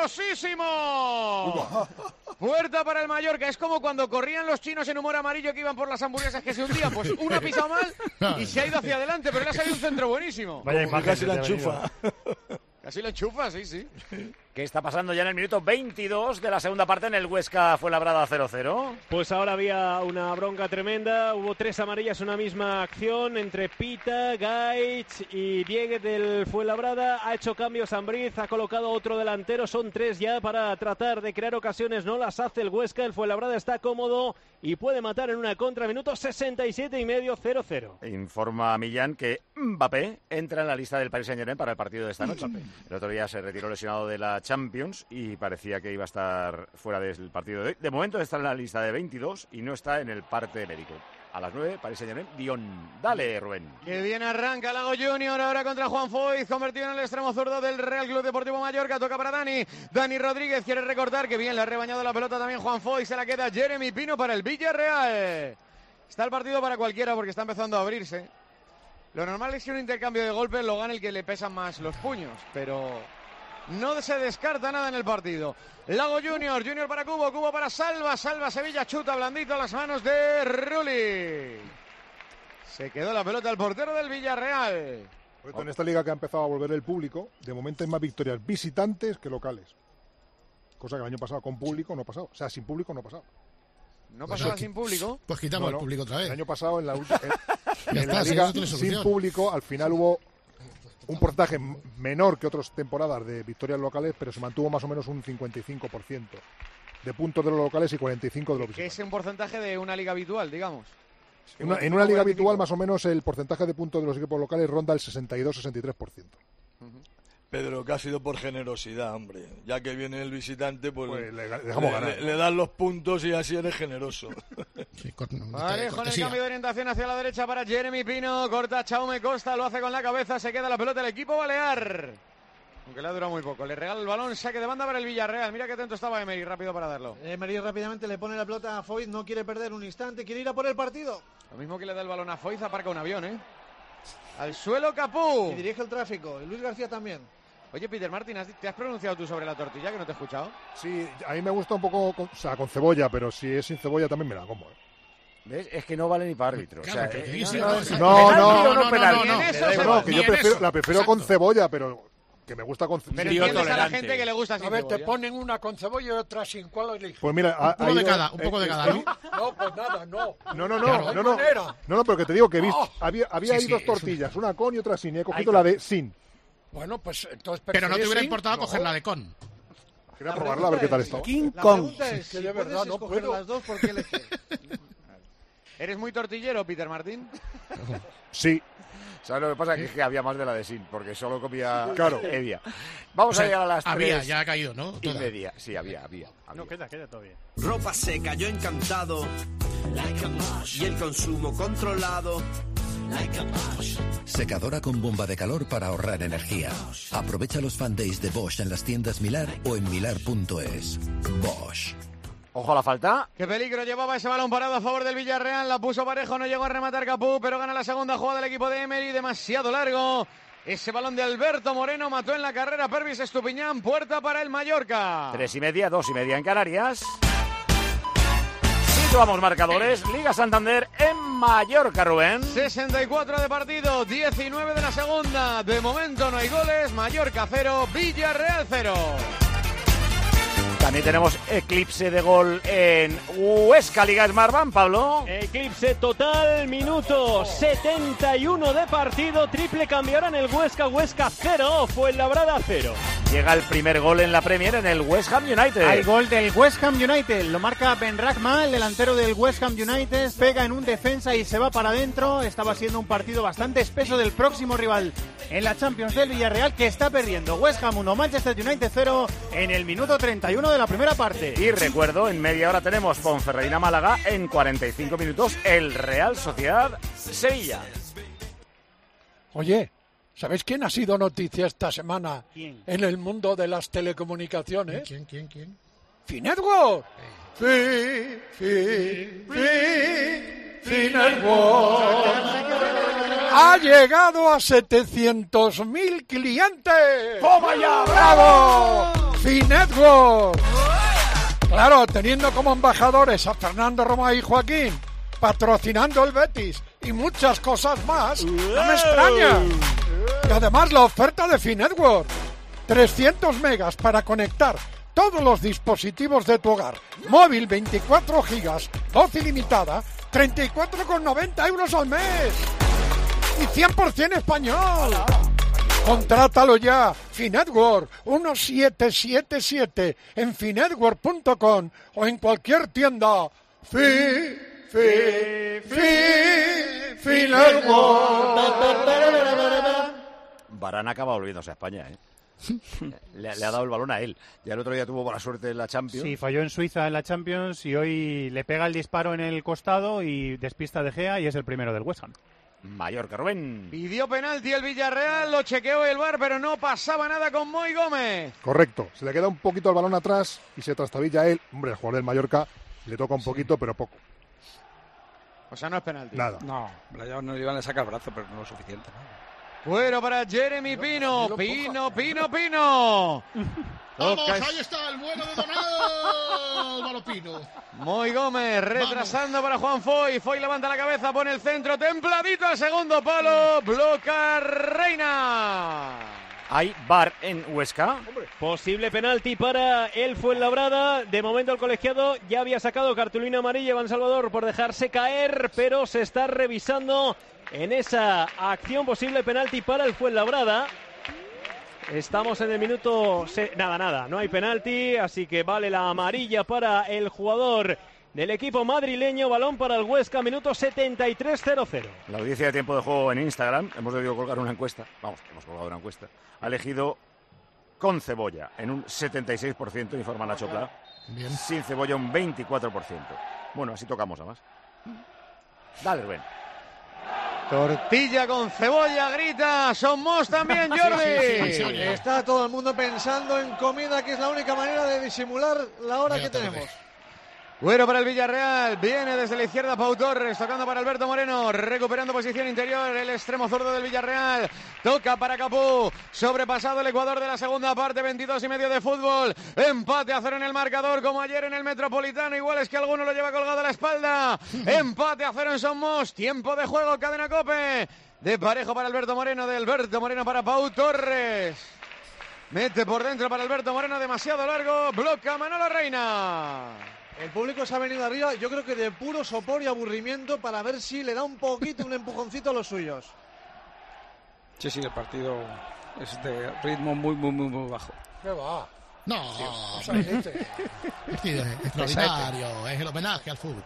peligrosísimo. Puerta para el Mallorca. Es como cuando corrían los chinos en humor amarillo que iban por las hamburguesas que se hundían. Pues uno ha pisado mal y se ha ido hacia adelante, pero le ha salido un centro buenísimo. Vaya imagen, casi la enchufa. Casi lo enchufa, sí, sí. ¿Qué está pasando ya en el minuto veintidós de la segunda parte en el Huesca Fuenlabrada cero cero? Pues ahora había una bronca tremenda. Hubo tres amarillas en una misma acción entre Pita, Gaich y Dieguez del Fuenlabrada. Ha hecho cambios Ambriz, ha colocado otro delantero. Son tres ya para tratar de crear ocasiones. No las hace el Huesca. El Fuenlabrada está cómodo y puede matar en una contra. Minuto sesenta y siete y medio, cero cero. Informa Millán que Mbappé entra en la lista del Paris Saint-Germain para el partido de esta noche. El otro día se retiró lesionado de la Champions y parecía que iba a estar fuera del partido de hoy. De momento está en la lista de veintidós y no está en el parte médico. A las nueve, Paris Saint-Germain, Dion. Dale, Rubén. Que bien arranca Lago Junior ahora contra Juan Foyz, convertido en el extremo zurdo del Real Club Deportivo Mallorca. Toca para Dani. Dani Rodríguez quiere recortar, que bien le ha rebañado la pelota también Juan Foyz. Se la queda Jeremy Pino para el Villarreal. Está el partido para cualquiera porque está empezando a abrirse. Lo normal es que un intercambio de golpes lo gane el que le pesan más los puños, pero no se descarta nada en el partido. Lago Junior, Junior para Cubo, Cubo para Salva, Salva Sevilla, chuta blandito a las manos de Rulli. Se quedó la pelota al portero del Villarreal. En esta liga que ha empezado a volver el público, de momento hay más victorias visitantes que locales. Cosa que el año pasado con público no ha pasado. O sea, sin público no ha pasado. ¿No pasaba pues, sin público? Pues quitamos no, no. el público otra vez. El año pasado en la, en, en la liga sin público al final hubo un porcentaje menor que otras temporadas de victorias locales, pero se mantuvo más o menos un cincuenta y cinco por ciento de puntos de los locales y cuarenta y cinco por ciento de los visitantes. Que es un porcentaje de una liga habitual, digamos. En una, en una liga habitual más o menos el porcentaje de puntos de los equipos locales ronda el sesenta y dos a sesenta y tres por ciento. Uh-huh. Pedro, que ha sido por generosidad, hombre. Ya que viene el visitante, pues, pues le, dejamos le, ganar. Le, le das los puntos y así eres generoso. Sí, con, vale, con el cambio de orientación hacia la derecha para Jeremy Pino. Corta Jaume Costa, lo hace con la cabeza. Se queda la pelota el equipo balear. Aunque le ha durado muy poco. Le regala el balón, saque de banda para el Villarreal. Mira qué atento estaba Emery, rápido para darlo. Emery rápidamente le pone la pelota a Foyz. No quiere perder un instante, quiere ir a por el partido. Lo mismo que le da el balón a Foyz, aparca un avión, ¿eh? Al suelo Capú. Y dirige el tráfico. Y Luis García también. Oye, Peter Martin, ¿te has pronunciado tú sobre la tortilla que no te he escuchado? Sí, a mí me gusta un poco, con, o sea, con cebolla, pero si es sin cebolla también me la como. ¿eh? ¿Ves? Es que no vale ni para árbitro. Claro, o sea, eh, eh, sí, no, no, no, no, no, no, no, no, no, no, que yo prefiero, la prefiero con cebolla, pero que me gusta con cebolla. Pero entiendes a la gente que le gusta sin cebolla. A ver, cebolla. te ponen una con cebolla y otra sin. ¿Cuál eliges? Pues mira, un poco de cada, un poco de cada, ¿no? No, pues nada, no. No, no, no, no, no, no, no, pero que te digo que he visto, había, había ahí dos tortillas, una con y otra sin, y he cogido la de sin. Bueno, pues entonces... Pero no te hubiera importado no. coger la de con. Quería probarla a ver qué tal estaba. King Kong. La pregunta es, si de verdad no puedo las dos, ¿por qué elegir? ¿Eres muy tortillero, Peter Martín? Sí. ¿Sabes lo que pasa? Que es que había más de la de Sin, porque solo comía claro. Evia. Vamos o sea, a llegar a las había, tres ya ha caído, ¿no? Y media. Sí, había, había, había. No, queda, queda todavía. Ropa seca, yo encantado. Y el consumo controlado. Secadora con bomba de calor para ahorrar energía. Aprovecha los Fan Days de Bosch en las tiendas Milar o en milar punto es. Bosch. Ojo a la falta. Qué peligro llevaba ese balón parado a favor del Villarreal. La puso Parejo, no llegó a rematar Capú, pero gana la segunda jugada del equipo de Emery. Demasiado largo. Ese balón de Alberto Moreno mató en la carrera Pervis Estupiñán. Puerta para el Mallorca. Tres y media, dos y media en Canarias. Situamos marcadores. Liga Santander en Mallorca, Rubén. sesenta y cuatro de partido, diecinueve de la segunda. De momento no hay goles. Mallorca cero, Villarreal cero. También tenemos eclipse de gol en Huesca Liga Smartbank, Pablo. Eclipse total, minuto setenta y uno de partido. Triple cambiará en el Huesca. Huesca cero, Fuenlabrada cero. Llega el primer gol en la Premier en el West Ham United. Hay gol del West Ham United. Lo marca Ben Rachma, el delantero del West Ham United. Pega en un defensa y se va para adentro. Estaba siendo un partido bastante espeso del próximo rival en la Champions del Villarreal, que está perdiendo. West Ham uno, Manchester United cero en el minuto treinta y uno de la primera parte. Y recuerdo, en media hora tenemos Ponferradina Málaga, en cuarenta y cinco minutos el Real Sociedad Sevilla. Oye, ¿sabéis quién ha sido noticia esta semana ¿Quién? en el mundo de las telecomunicaciones? ¿Quién, quién, quién? Finetwork. Fi, fi, fi, Finetwork. Ha llegado a setecientos mil clientes. ¡Toma ya! ¡Bravo! Finetwork. Claro, teniendo como embajadores a Fernando Roma y Joaquín, patrocinando el Betis y muchas cosas más, no me extraña. Y además la oferta de Finetwork, trescientos megas para conectar todos los dispositivos de tu hogar, móvil veinticuatro gigas, voz ilimitada, treinta y cuatro con noventa euros al mes y cien por ciento español. Contrátalo ya, Finetwork uno siete siete siete en finetwork punto com o en cualquier tienda. Fi, fi, fi, Finetwork. Varane acaba volviéndose a España, ¿eh? le, le ha dado el balón a él. Ya el otro día tuvo buena suerte en la Champions. Sí, falló en Suiza en la Champions y hoy le pega el disparo en el costado y despista de Gea y es el primero del West Ham. Mallorca, Rubén. Pidió penalti el Villarreal, lo chequeó el V A R, pero no pasaba nada con Moy Gómez. Correcto, se le queda un poquito el balón atrás y se trastabilla él. Hombre, el jugador del Mallorca le toca un poquito, sí, pero poco. O sea, no es penalti. Nada. No, no le iban a sacar el brazo, pero no lo suficiente, ¿no? Bueno, para Jeremy Pino, Pino, Pino, Pino. Vamos, ahí está el bueno de Donado, Álvaro Pino. Moy Gómez retrasando Vamos. Para Juan Foy. Foy levanta la cabeza, pone el centro, templadito al segundo palo. Bloca Reina. Hay V A R en Huesca. Posible penalti para el Fuenlabrada. De momento el colegiado ya había sacado cartulina amarilla Iván Salvador por dejarse caer, pero se está revisando en esa acción. Posible penalti para el Fuenlabrada. Estamos en el minuto... Se... Nada, nada, no hay penalti, así que vale la amarilla para el jugador del equipo madrileño. Balón para el Huesca, minuto setenta y tres, cero cero. La audiencia de tiempo de juego en Instagram, hemos debido colgar una encuesta, vamos, hemos colgado una encuesta, ha elegido con cebolla en un setenta y seis por ciento, informa Nacho Pla. Bien. Sin cebolla un veinticuatro por ciento. Bueno, así tocamos a más. Dale, Rubén. Tortilla con cebolla, grita Somos también, Jordi. Sí, sí, sí, sí, está todo el mundo pensando en comida, que es la única manera de disimular la hora que tenemos. Bueno para el Villarreal, viene desde la izquierda Pau Torres, tocando para Alberto Moreno, recuperando posición interior, el extremo zurdo del Villarreal, toca para Capú, sobrepasado el Ecuador de la segunda parte, veintidós y medio de fútbol, empate a cero en el marcador, como ayer en el Metropolitano, igual es que alguno lo lleva colgado a la espalda, empate a cero en Somos, tiempo de juego, Cadena COPE, de Parejo para Alberto Moreno, de Alberto Moreno para Pau Torres, mete por dentro para Alberto Moreno, demasiado largo, bloca Manolo Reina. El público se ha venido arriba, yo creo que de puro sopor y aburrimiento, para ver si le da un poquito, un empujoncito a los suyos. Sí, sí, el partido es de ritmo muy, muy, muy, muy bajo. ¿Qué va? No, sí, es extraordinario, es el homenaje al fútbol.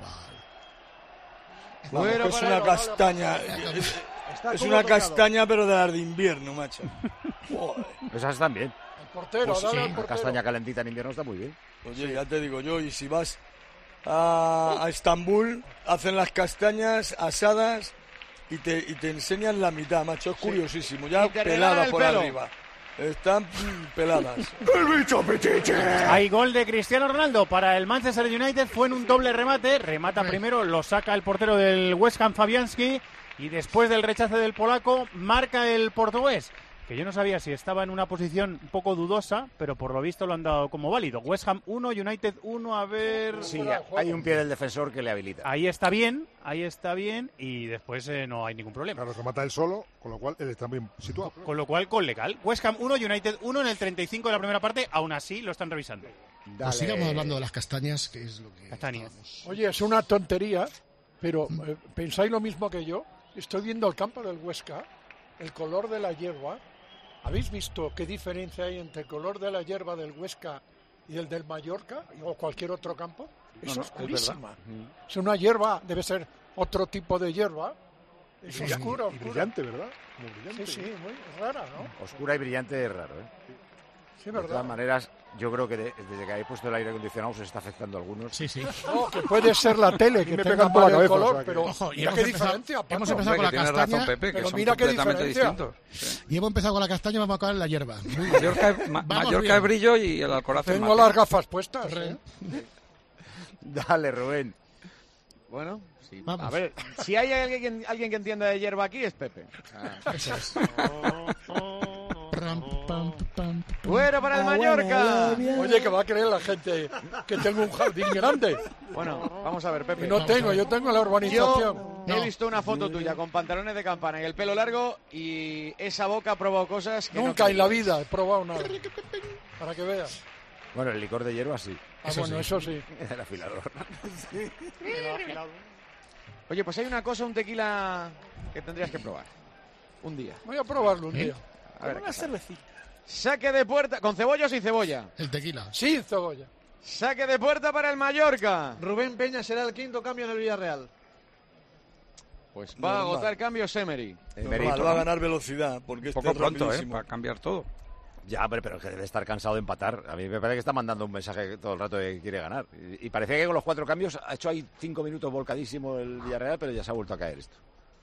Vamos, es una castaña, es, es una castaña pero de las de invierno, macho. Esas están bien. El portero, pues dale sí, al portero. La castaña calentita en invierno está muy bien. Oye, ya te digo yo, y si vas a, a Estambul, hacen las castañas asadas y te, y te enseñan la mitad, macho. Es curiosísimo. Ya Y te pelada regalan el por pelo. arriba. Están mm, peladas. ¡El bicho petiche! Hay gol de Cristiano Ronaldo para el Manchester United. Fue en un doble remate. Remata primero, lo saca el portero del West Ham, Fabianski. Y después del rechace del polaco, marca el portugués. Que yo no sabía si estaba en una posición un poco dudosa, pero por lo visto lo han dado como válido. West Ham uno, United uno, a ver... Sí, hay un pie del defensor que le habilita. Ahí está bien, ahí está bien, y después eh, no hay ningún problema. Claro, remata él solo, con lo cual él está bien situado. Con lo cual, con legal. West Ham uno, United uno en el treinta y cinco de la primera parte, aún así lo están revisando. Pues sigamos hablando de las castañas, que es lo que... Castañas. Oye, es una tontería, pero eh, ¿pensáis lo mismo que yo? Estoy viendo el campo del Huesca, el color de la hierba. ¿Habéis visto qué diferencia hay entre el color de la hierba del Huesca y el del Mallorca o cualquier otro campo? Es No, no, oscurísima. es verdad. Es una hierba, debe ser otro tipo de hierba. Es Y- oscuro, y oscuro. brillante, ¿verdad? Como brillante. Sí, sí, muy rara, ¿no? Oscura y brillante es raro, ¿eh? Sí, De verdad. todas maneras, yo creo que de- desde que habéis puesto el aire acondicionado se está afectando a algunos. Sí, sí. No, que puede ser la tele que Me tenga pegan por la mal el cabeza, color, o sea que- pero Ojo, y mira hemos qué empezado- diferencia, Paco. hemos empezado Hombre, con la que tienes castaña, razón, Pepe, que pero son mira qué completamente diferencia. distintos. y hemos empezado con la castaña, vamos a acabar en la hierba. Muy bien. Mallorca, es- Ma- Vamos Mallorca bien. es brillo y el Alcoraz es Tengo mate. las gafas puestas. Corre. ¿eh? Dale, Rubén. Bueno, sí. Vamos. A ver, si hay alguien, alguien que entienda de hierba aquí es Pepe. Ah. Eso es. Pam, pam, pam, pam. Fuera para el Mallorca. Oye, que va a creer la gente que tengo un jardín grande. Bueno, vamos a ver, Pepe. Y no tengo, yo tengo la urbanización. Yo he visto una foto tuya con pantalones de campana y el pelo largo y esa boca ha probado cosas que Nunca no en la vida he probado nada. Para que veas. Bueno, el licor de hierba sí. Ah, bueno, eso sí. El afilador. Oye, pues hay una cosa, un tequila que tendrías que probar. Un día. Voy a probarlo un ¿Eh? día. A ver, una cervecita. Saque de puerta, ¿con cebolla o sin cebolla? El tequila. Sin cebolla. Saque de puerta para el Mallorca. Rubén Peña será el quinto cambio en el Villarreal. Pues va a Normal. agotar cambios Emery. Normal, va a ganar velocidad, porque Un este poco es pronto, ¿eh? rapidísimo. Para cambiar todo. Ya, hombre, pero que debe estar cansado de empatar. A mí me parece que está mandando un mensaje todo el rato de que quiere ganar. Y, y parecía que con los cuatro cambios ha hecho ahí cinco minutos volcadísimo el Villarreal, pero ya se ha vuelto a caer esto.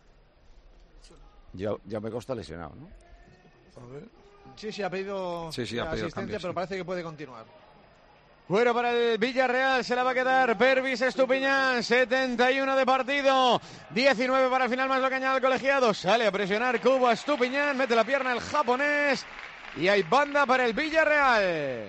Ya, ya me consta lesionado, ¿no? A ver. Sí, sí, ha pedido Sí, sí, ha pedido asistencia, cambio, pero sí. parece que puede continuar. Fuera para el Villarreal, se la va a quedar Pervis Estupiñán, setenta y uno de partido, diecinueve para el final más lo que añade el colegiado, sale a presionar Cubo a Estupiñán, mete la pierna el japonés y hay banda para el Villarreal.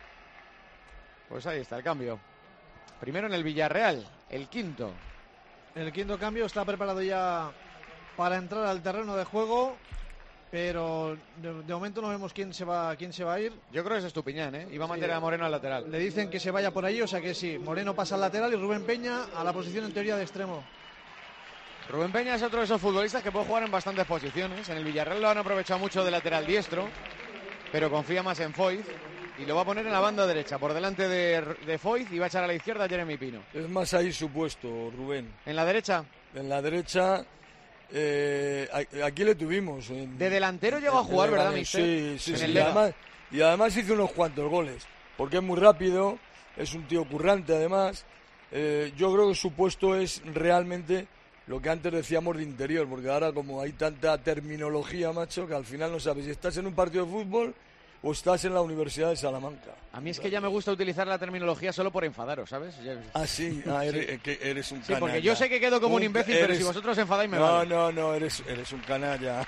Pues ahí está el cambio. Primero en el Villarreal, el quinto. El quinto cambio está preparado ya para entrar al terreno de juego, pero de, de momento no vemos quién se va quién se va a ir. Yo creo que es Estupiñán, ¿eh? Y va a mantener Sí. a Moreno al lateral. Le dicen que se vaya por ahí, o sea que sí, Moreno pasa al lateral y Rubén Peña a la posición en teoría de extremo. Rubén Peña es otro de esos futbolistas que puede jugar en bastantes posiciones. En el Villarreal lo han aprovechado mucho de lateral diestro, pero confía más en Foyth y lo va a poner en la banda derecha, por delante de, de Foyth, y va a echar a la izquierda a Jeremy Pino. Es más ahí su puesto, Rubén. ¿En la derecha? En la derecha, eh, a- aquí le tuvimos. En, De delantero llegó a jugar, en ¿verdad, Leganés. mister? Sí, sí, En sí. el Y Lega. además, y además hizo unos cuantos goles, porque es muy rápido, es un tío currante además. Eh, yo creo que su puesto es realmente lo que antes decíamos de interior, porque ahora como hay tanta terminología, macho, que al final no sabes si estás en un partido de fútbol o estás en la Universidad de Salamanca. A mí es que ya me gusta utilizar la terminología solo por enfadaros, ¿sabes? Ya- Ah, sí, ah, eres, eh, que eres un Sí, canalla. porque yo sé que quedo como un imbécil, pero si vosotros enfadáis me No, vale. no, no, eres, eres un canalla.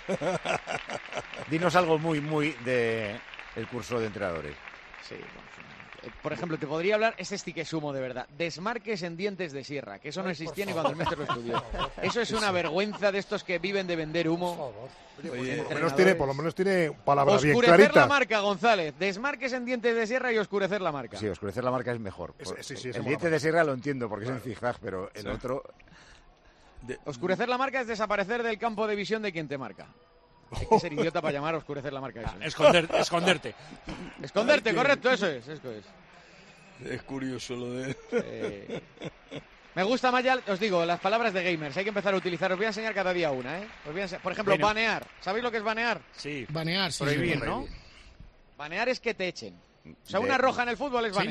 Dinos algo muy, muy de el curso de entrenadores. Sí, bueno, eh, por ejemplo, te podría hablar, este sí que es humo de verdad, desmarques en dientes de sierra, que eso no existía ni cuando el maestro lo estudió. Eso es una vergüenza de estos que viven de vender humo. Oye, por, lo menos tiene, por lo menos tiene palabras bien Oscurecer la claritas. marca, González. Desmarques en dientes de sierra y oscurecer la marca. Sí, oscurecer la marca es mejor. Es- Por- sí, sí, eso el mola diente más. de sierra lo entiendo porque Claro. es en zigzag, pero el Sí. otro... Oscurecer la marca es desaparecer del campo de visión de quien te marca. Hay que ser idiota para llamar a oscurecer la marca eso. Esconder- esconderte. Esconderte, Hay que- correcto, eso es, eso es. Es curioso lo de... Eh, Me gusta más ya, os digo, las palabras de gamers. Hay que empezar a utilizar. Os voy a enseñar cada día una, ¿eh? Os voy a ense- Por ejemplo, Bueno. banear. ¿Sabéis lo que es banear? Sí. Banear, sí. Prohibir, sí. ¿no? Banear es que te echen. O sea, De- una roja en el fútbol es Sí. banear.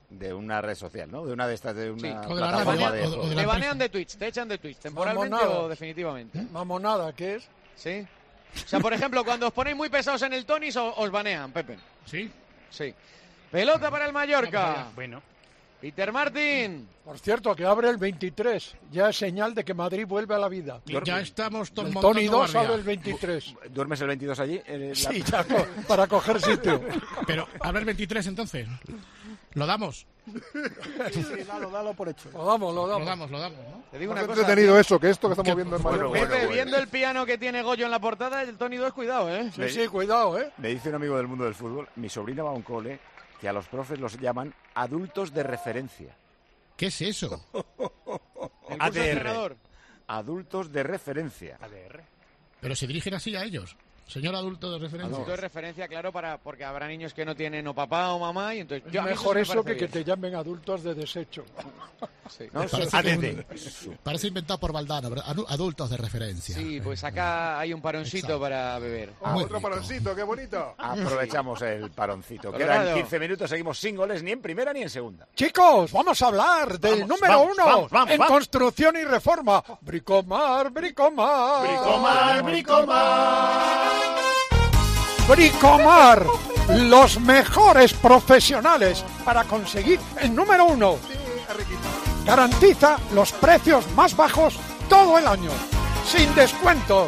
de una red social, ¿no? De una de estas, de una Sí, plataforma o de la radio, de o- juego. o de la Te banean de Twitch, te echan de Twitch, temporalmente Mamonada. o definitivamente. Mamonada, ¿qué es? Sí. O sea, por ejemplo, cuando os ponéis muy pesados en el Tonis, o- os banean, Pepe. ¿Sí? Sí. Pelota para el Mallorca. Bueno. Peter Martin. Por cierto, que abre el veintitrés. Ya es señal de que Madrid vuelve a la vida. Ya estamos todos El montando Tony dos barriga. abre el veintitrés. ¿Duermes el veintidós allí? En la- Sí, ya, co- para coger sitio. Pero, a ver, veintitrés entonces. ¿Lo damos? Sí, sí, dalo, dalo por hecho. Lo damos, lo Lo damos. damos, lo damos, ¿no? Te digo Más una cosa. entretenido eso que esto que estamos Que- viendo en Bueno, Madrid. bueno, Pepe, viendo el piano que tiene Goyo en la portada, el Tony dos, cuidado, ¿eh? Sí, sí, cuidado, ¿eh? Me dice un amigo del mundo del fútbol, mi sobrina va a un cole que a los profes los llaman adultos de referencia. ¿Qué es eso? El curso A D R. entrenador. Adultos de referencia. Pero se dirigen así a ellos. Señor adulto de referencia. Punto de referencia, claro, para porque habrá niños que no tienen o papá o mamá y entonces... Es yo- a mí mejor me eso parece que que bien. te llamen adultos de desecho. Sí. No, Parece, A D que D. un- parece inventado por Valdano, ¿verdad? Adu- Adultos de referencia. Sí, pues acá hay un paroncito Exacto. para beber. Ah, Muy otro rico. paroncito, qué bonito. Aprovechamos el paroncito. Colorado. Quedan quince minutos, seguimos sin goles ni en primera ni en segunda. Chicos, vamos a hablar del Vamos, número vamos, uno vamos, vamos, en vamos. construcción y reforma. Bricomar, Bricomar. Bricomar, Bricomar. Bricomar, los mejores profesionales para conseguir el número uno. Garantiza los precios más bajos todo el año, sin descuentos.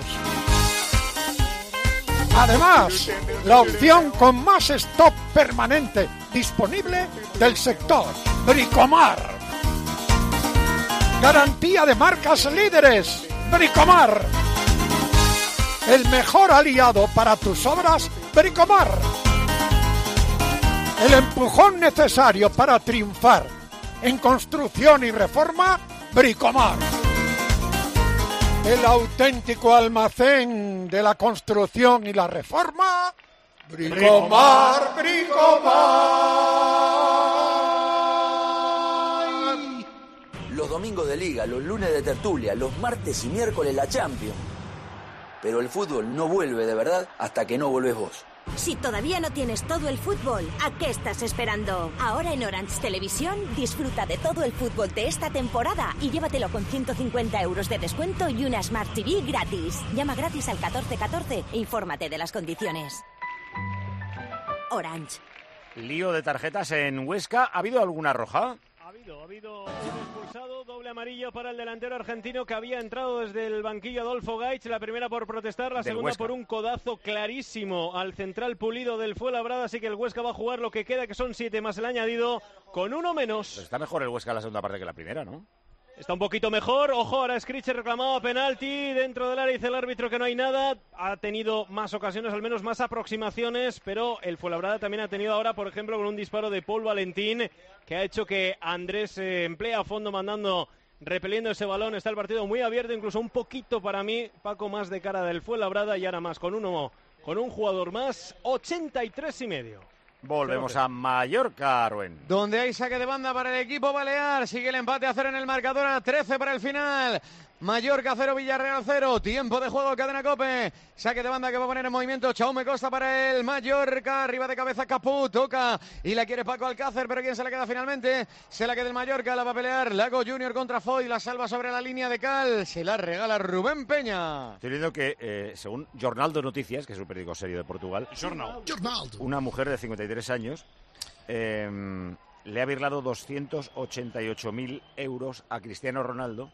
Además, la opción con más stock permanente disponible del sector. Bricomar. Garantía de marcas líderes. Bricomar. El mejor aliado para tus obras, Bricomar. El empujón necesario para triunfar en construcción y reforma, Bricomar. El auténtico almacén de la construcción y la reforma, Bricomar, Bricomar. Los domingos de liga, los lunes de tertulia, los martes y miércoles la Champions. Pero el fútbol no vuelve de verdad hasta que no vuelves vos. Si todavía no tienes todo el fútbol, ¿a qué estás esperando? Ahora en Orange Televisión disfruta de todo el fútbol de esta temporada y llévatelo con ciento cincuenta euros de descuento y una Smart T V gratis. Llama gratis al catorce catorce e infórmate de las condiciones. Orange. Lío de tarjetas en Huesca. ¿Ha habido alguna roja? Ha habido, ha habido un expulsado, doble amarilla para el delantero argentino que había entrado desde el banquillo Adolfo Gaich, la primera por protestar, la Del segunda Huesca. por un codazo clarísimo al central Pulido del Fuenlabrada, así que el Huesca va a jugar lo que queda, que son siete más el añadido, con uno menos. Pues está mejor el Huesca en la segunda parte que la primera, ¿no? Está un poquito mejor, ojo, ahora Scriche reclamaba penalti dentro del área, dice el árbitro que no hay nada, ha tenido más ocasiones, al menos más aproximaciones, pero el Fuenlabrada también ha tenido ahora, por ejemplo, con un disparo de Paul Valentín, que ha hecho que Andrés se emplee a fondo mandando, repeliendo ese balón, está el partido muy abierto, incluso un poquito para mí, Paco, más de cara del Fuenlabrada y ahora más, con uno, con un jugador más, ochenta y tres y medio. Volvemos a Mallorca, Rubén. Donde hay saque de banda para el equipo balear. Sigue el empate a cero en el marcador, a trece para el final. Mallorca cero, Villarreal cero. Tiempo de juego, Cadena COPE. Saque de banda que va a poner en movimiento Chaume Costa para el Mallorca. Arriba de cabeza Capú, toca y la quiere Paco Alcácer, pero ¿quién se la queda finalmente? Se la queda el Mallorca, la va a pelear Lago Junior contra Foy, la salva sobre la línea de cal. Se la regala Rubén Peña. Estoy viendo que, eh, según Jornal de Noticias, que es un periódico serio de Portugal, una mujer de cincuenta y tres años eh, le ha birlado doscientos ochenta y ocho mil euros a Cristiano Ronaldo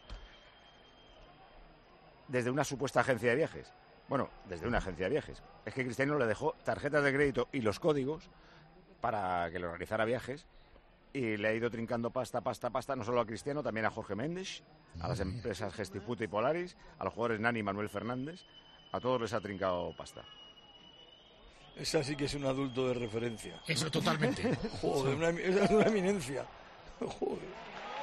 desde una supuesta agencia de viajes. Bueno, desde una agencia de viajes. Es que Cristiano le dejó tarjetas de crédito y los códigos para que le organizara viajes y le ha ido trincando pasta, pasta, pasta, no solo a Cristiano, también a Jorge Méndez, a las empresas Gestiputa y Polaris, a los jugadores Nani y Manuel Fernández, a todos les ha trincado pasta. Esa sí que es un adulto de referencia. Eso totalmente. Joder, una, esa es una eminencia. Joder.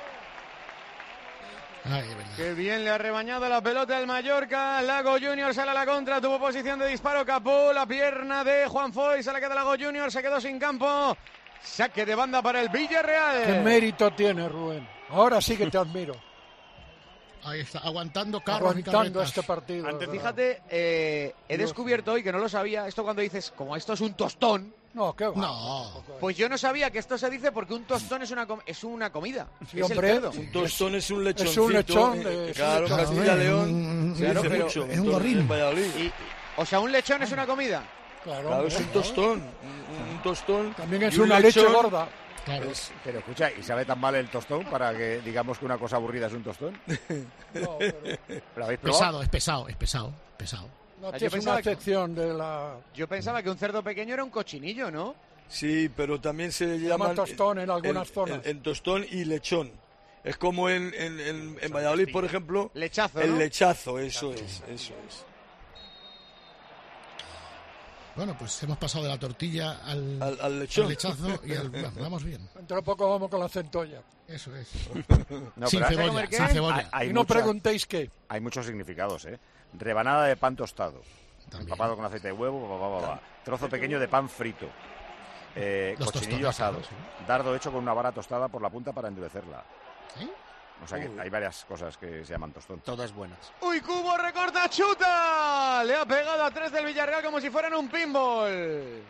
Ay, es verdad. Qué bien le ha rebañado la pelota al Mallorca. Lago Junior sale a la contra, tuvo posición de disparo Capú, la pierna de Juan Foy, se la queda Lago Junior, se quedó sin campo. Saque de banda para el Villarreal. ¿Qué mérito tiene, Rubén? Ahora sí que te admiro. Ahí está, aguantando carros y Aguantando carretas. este partido. Antes, ¿verdad? fíjate, eh, he Dios descubierto hoy que no lo sabía, esto cuando dices, como esto es un tostón, No, ¿qué va? No. Pues yo no sabía que esto se dice porque un tostón es una, com es una comida. Sí, es hombre, el cerdo. Un tostón es un lechoncito. Es un lechón. De, claro, es un lechón. Castilla León. Claro, pero mucho, es un gorrín. Y, o sea, un lechón es una comida. Claro, claro es un tostón. Un, un tostón. También es un una lechón. leche gorda. Claro. Es, pero escucha, ¿y sabe tan mal el tostón para que digamos que una cosa aburrida es un tostón? No, pero... ¿Lo habéis probado? Pesado, es pesado, es pesado, pesado. No, yo es pensaba una sección que... de la... Yo pensaba que un cerdo pequeño era un cochinillo, ¿no? Sí, pero también se llama llama tostón en algunas el, zonas. El, el tostón y lechón. Es como en, en, en, en Valladolid, por ejemplo. Lechazo, El ¿no? lechazo, eso es, eso es. Bueno, pues hemos pasado de la tortilla al, al, al, lechón. al lechazo y al... Bueno, vamos bien. Dentro de poco vamos con la centolla. Eso es. No, sin cebolla, sin cebolla. Hay, hay y no mucha, preguntéis qué. Hay muchos significados, ¿eh? Rebanada de pan tostado. También. Empapado con aceite de huevo, ba, ba, ba, ba. Trozo pequeño de pan frito. Eh, cochinillo asado. Claro, sí. Dardo hecho con una vara tostada por la punta para endurecerla. ¿Sí? O sea que uh. hay varias cosas que se llaman tostón. Todas buenas. ¡Uy, Cubo recorta, chuta! Le ha pegado a tres del Villarreal como si fueran un pinball.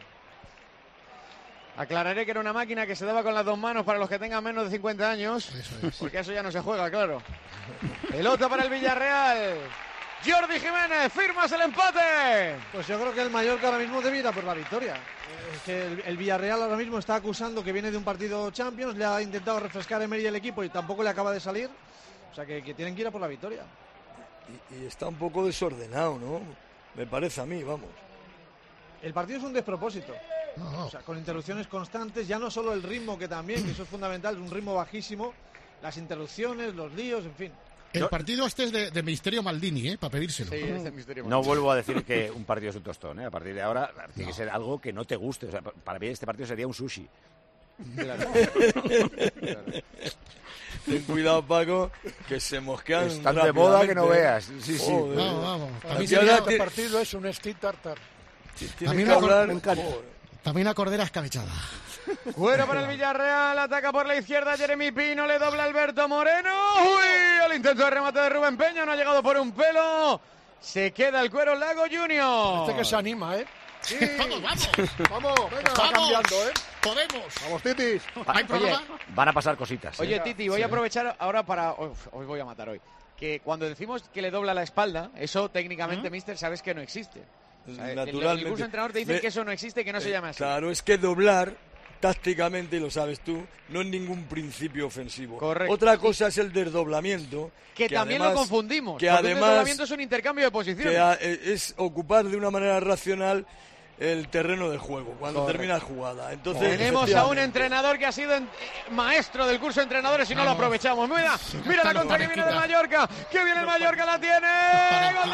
Aclararé que era una máquina que se daba con las dos manos para los que tengan menos de cincuenta años. Eso es. Porque eso ya no se juega, claro. Pelota para el Villarreal. Jordi Jiménez, firmas el empate. Pues yo creo que el Mallorca ahora mismo debe ir a por la victoria. Es que el, el Villarreal ahora mismo está acusando que viene de un partido Champions, le ha intentado refrescar Emery el equipo y tampoco le acaba de salir. O sea que, que tienen que ir a por la victoria. Y, y está un poco desordenado, ¿no? Me parece a mí, vamos. El partido es un despropósito. No, no. O sea, con interrupciones constantes, ya no solo el ritmo, que también, que eso es fundamental, un ritmo bajísimo, las interrupciones, los líos, en fin. El partido este es de, de Misterio Maldini, ¿eh? Para pedírselo. Sí, es de Misterio Maldini. No vuelvo a decir que un partido es un tostón, ¿eh? A partir de ahora tiene no. que ser algo que no te guste. O sea, para mí este partido sería un sushi. Claro. Claro. Ten cuidado, Paco, que se mosquean. Están de moda que no veas. Sí, sí. Joder. Vamos, vamos. A mí sería este partido es un steak tartar. También que hablar. Me encanta. También a Cordera escabechada. Fuera para el Villarreal, ataca por la izquierda Jeremy Pino, le dobla Alberto Moreno. ¡Uy! El intento de remate de Rubén Peña, no ha llegado por un pelo. Se queda el cuero Lago Junior. Este que se anima, ¿eh? Sí. Vamos, vamos. Vamos, venga. Vamos. Cambiando, ¿eh? Podemos. Vamos, Titis. ¿Hay problema? Van a pasar cositas. ¿eh? Oye, Titi, voy sí. a aprovechar ahora para... Uf, hoy voy a matar hoy. Que cuando decimos que le dobla la espalda, eso técnicamente, ¿Mm? mister, sabes que no existe. O sea, naturalmente. El curso entrenador te dice Me, que eso no existe, que no eh, se llama así. Claro, es que doblar tácticamente, y lo sabes tú, no es ningún principio ofensivo. Correcto. Otra cosa es el desdoblamiento. Que, que también además, lo confundimos. Que además, además, el desdoblamiento es un intercambio de posiciones. Que a, es ocupar de una manera racional el terreno de juego cuando Correcto. termina la jugada. Entonces, tenemos a un entrenador que ha sido en, maestro del curso de entrenadores y no, no lo aprovechamos. Mira, mira la contra que viene del Mallorca. Que viene el Mallorca, la tiene. ¡Gol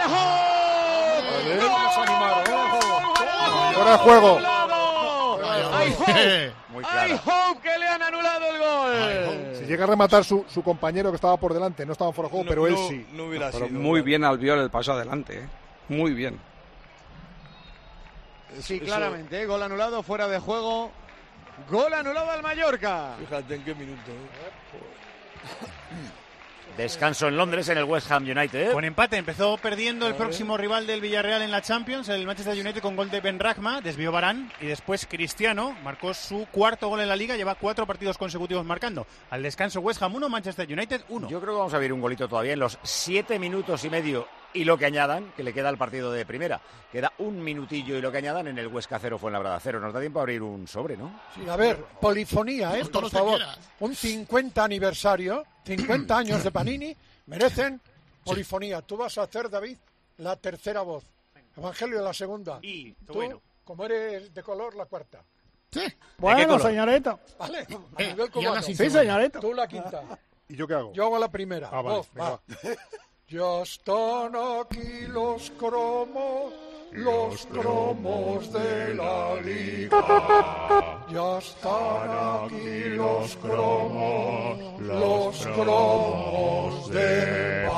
de Hope! ¡Fuera de juego! ¡Hay Hope! ¡Hay Hope que le han anulado el gol! Si llega a rematar su, su compañero que estaba por delante, no estaba fuera de juego, no, pero él no, sí. No hubiera pero sido, muy claro. bien Albiol el paso adelante, ¿eh? Muy bien. Sí, claramente, ¿eh? Gol anulado, fuera de juego. Gol anulado al Mallorca. Fíjate en qué minuto. ¿eh? Descanso en Londres, en el West Ham United. Con empate, empezó perdiendo el próximo rival del Villarreal en la Champions, el Manchester United, con gol de Ben Rachma, desvió Varane y después Cristiano marcó su cuarto gol en la Liga, lleva cuatro partidos consecutivos marcando. Al descanso West Ham uno, Manchester United uno. Yo creo que vamos a ver un golito todavía en los siete minutos y medio y lo que añadan, que le queda al partido de primera. Queda un minutillo y lo que añadan en el Huesca cero, Fuenlabrada cero. Nos da tiempo a abrir un sobre, ¿no? Sí, a ver, polifonía, ¿eh? Por favor. Un cincuenta aniversario, cincuenta años de Panini, merecen polifonía. Tú vas a hacer, David, la tercera voz. Evangelio, la segunda. Y tú, bueno. como eres de color, la cuarta. Sí. Bueno, señorita. Vale, a eh, nivel cubano. Sí, señorita. Tú la quinta. ¿Y yo qué hago? Yo hago la primera. Ah, vale, voz, va. Ya están aquí los cromos, los cromos de la Liga. Ya están aquí los cromos, los cromos de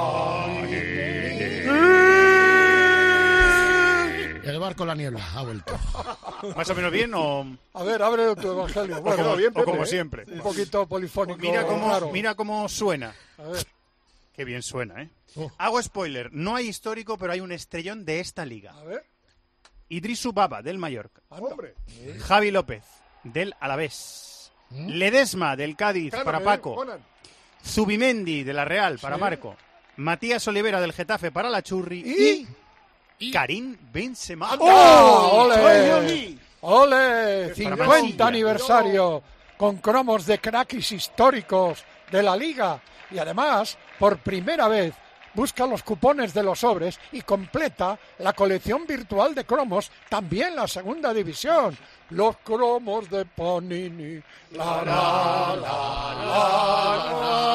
El barco la niebla ha vuelto. ¿Más o menos bien o...? A ver, abre tu evangelio. Bueno, como, bien, Pepe, o como ¿eh? siempre. Un poquito polifónico. Mira cómo, claro. mira cómo suena. A ver. Qué bien suena, ¿eh? Oh. Hago spoiler. No hay histórico, pero hay un estrellón de esta liga. A ver. Idrisu Baba, del Mallorca. ¡Hombre! Javi López, del Alavés. ¿Mm? Ledesma, del Cádiz, claro, para Paco. Conan. Zubimendi, de la Real, para sí. Marco. Matías Olivera, del Getafe, para la Churri. ¿Y? y Karim Benzema. ¡Oh! ¡Ole! ¡Ole! cincuenta aniversario con cromos de craquis históricos de la Liga. Y además, por primera vez, busca los cupones de los sobres y completa la colección virtual de cromos, también la segunda división. Los cromos de Panini. La, la, la, la,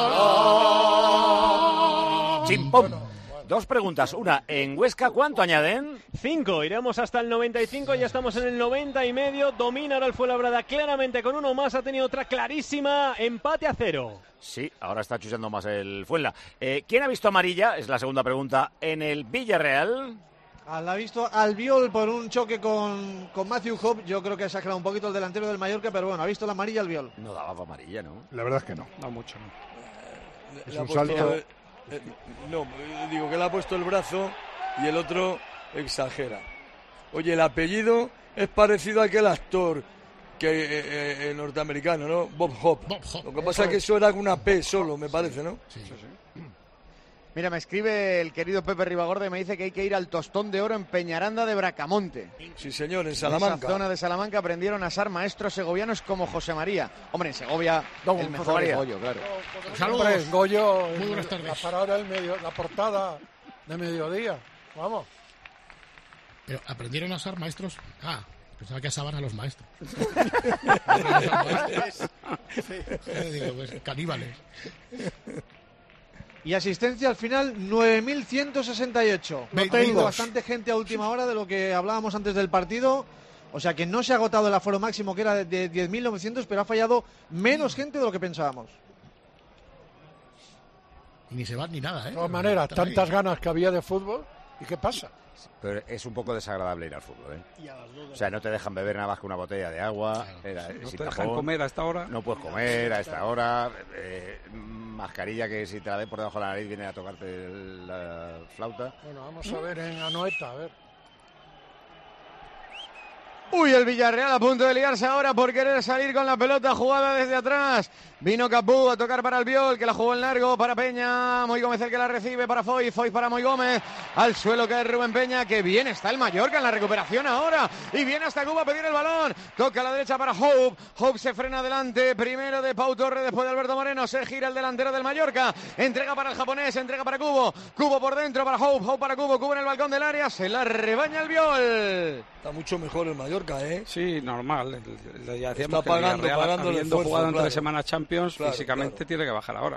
la, la. Chimpom. Dos preguntas. Una, ¿en Huesca cuánto añaden? Cinco. Iremos hasta el noventa y cinco. Ya estamos en el noventa y medio. Domina ahora el Fuenlabrada claramente con uno más. Ha tenido otra clarísima. Empate a cero. Sí, ahora está chuchando más el Fuenla. Eh, ¿Quién ha visto amarilla? Es la segunda pregunta. ¿En el Villarreal? La ha visto Albiol por un choque con, con Matthew Hope. Yo creo que ha exagerado un poquito el delantero del Mallorca, pero bueno, ha visto la amarilla Albiol. No daba amarilla, ¿no? La verdad es que no. No mucho, no. Eh, es un salto... Eh, eh, no, digo que le ha puesto el brazo y el otro exagera. Oye, el apellido es parecido a aquel actor que eh, eh, norteamericano, ¿no? Bob Hope. Bob Hope. Lo que pasa es que eso era una P solo, me parece, ¿no? Sí, sí, sí. Mira, me escribe el querido Pepe Ribagorda y me dice que hay que ir al Tostón de Oro en Peñaranda de Bracamonte. Sí, señor, en Salamanca. En esa zona de Salamanca aprendieron a asar maestros segovianos como José María. Hombre, en Segovia, Don el mejor es Goyo, claro. Saludos. Goyo, muy buenas tardes. La parada del medio, la portada de mediodía. Vamos. Pero aprendieron a asar maestros. Ah, pensaba que asaban a los maestros. Digo, pues, caníbales. Y asistencia al final, nueve mil ciento sesenta y ocho. Ha tenido bastante gente a última hora de lo que hablábamos antes del partido. O sea que no se ha agotado el aforo máximo, que era de diez mil novecientos, pero ha fallado menos gente de lo que pensábamos. Y ni se va ni nada, ¿eh? De todas maneras, tantas ganas que había de fútbol. ¿Y qué pasa? Pero es un poco desagradable ir al fútbol, ¿eh? O sea, no te dejan beber nada más que una botella de agua. Era, no te tapón, dejan comer a esta hora. No puedes comer a esta hora. Eh, mascarilla que si te la ves por debajo de la nariz viene a tocarte la flauta. Bueno, vamos a ver en Anoeta, a ver. Uy, el Villarreal a punto de liarse ahora por querer salir con la pelota jugada desde atrás. Vino Capú a tocar para Albiol, que la jugó en largo para Peña. Moy Gómez el que la recibe para Foy. Foy para Moy Gómez. Al suelo cae Rubén Peña. Que bien está el Mallorca en la recuperación ahora. Y viene hasta Cuba a pedir el balón. Toca a la derecha para Hope. Hope se frena adelante. Primero de Pau Torre, después de Alberto Moreno. Se gira el delantero del Mallorca. Entrega para el japonés, entrega para Cubo. Cubo por dentro para Hope. Hope para Cubo. Cubo en el balcón del área. Se la rebaña Albiol. Está mucho mejor el Mallorca, ¿eh? Sí, normal. Ya está que pagando, Villarreal, pagando el habiendo esfuerzo, jugado en claro. tres semanas Champions, Claro, físicamente claro. tiene que bajar ahora.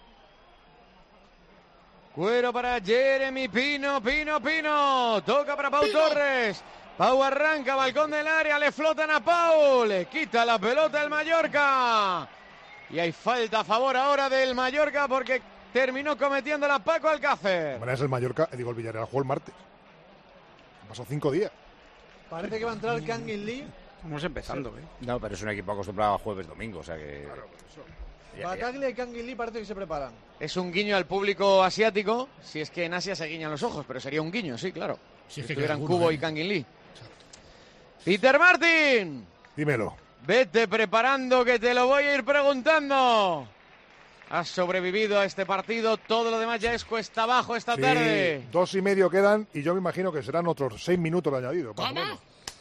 Cuero para Jeremy Pino, Pino, Pino. Toca para Pau Torres. Pau arranca, balcón del área, le flotan a Pau. Le quita la pelota el Mallorca. Y hay falta a favor ahora del Mallorca porque terminó cometiéndola Paco Alcácer. Bueno, es el Mallorca, digo, el Villarreal jugó el martes. Pasó cinco días. Parece que va a entrar Kangin Lee. Vamos empezando, ¿eh? No, pero es un equipo acostumbrado a jueves, domingo, o sea que... Claro, Ya, Bataglia y Kangin Lee parece que se preparan. Es un guiño al público asiático, si es que en Asia se guiñan los ojos, pero sería un guiño, sí, claro. Si es si que estuvieran alguno, Cubo ¿eh? y Kangin Lee. Peter Martin. Dímelo. Vete preparando que te lo voy a ir preguntando. Has sobrevivido a este partido, todo lo demás ya es cuesta abajo esta Sí, tarde. Dos y medio quedan y yo me imagino que serán otros seis minutos de añadido. más o menos.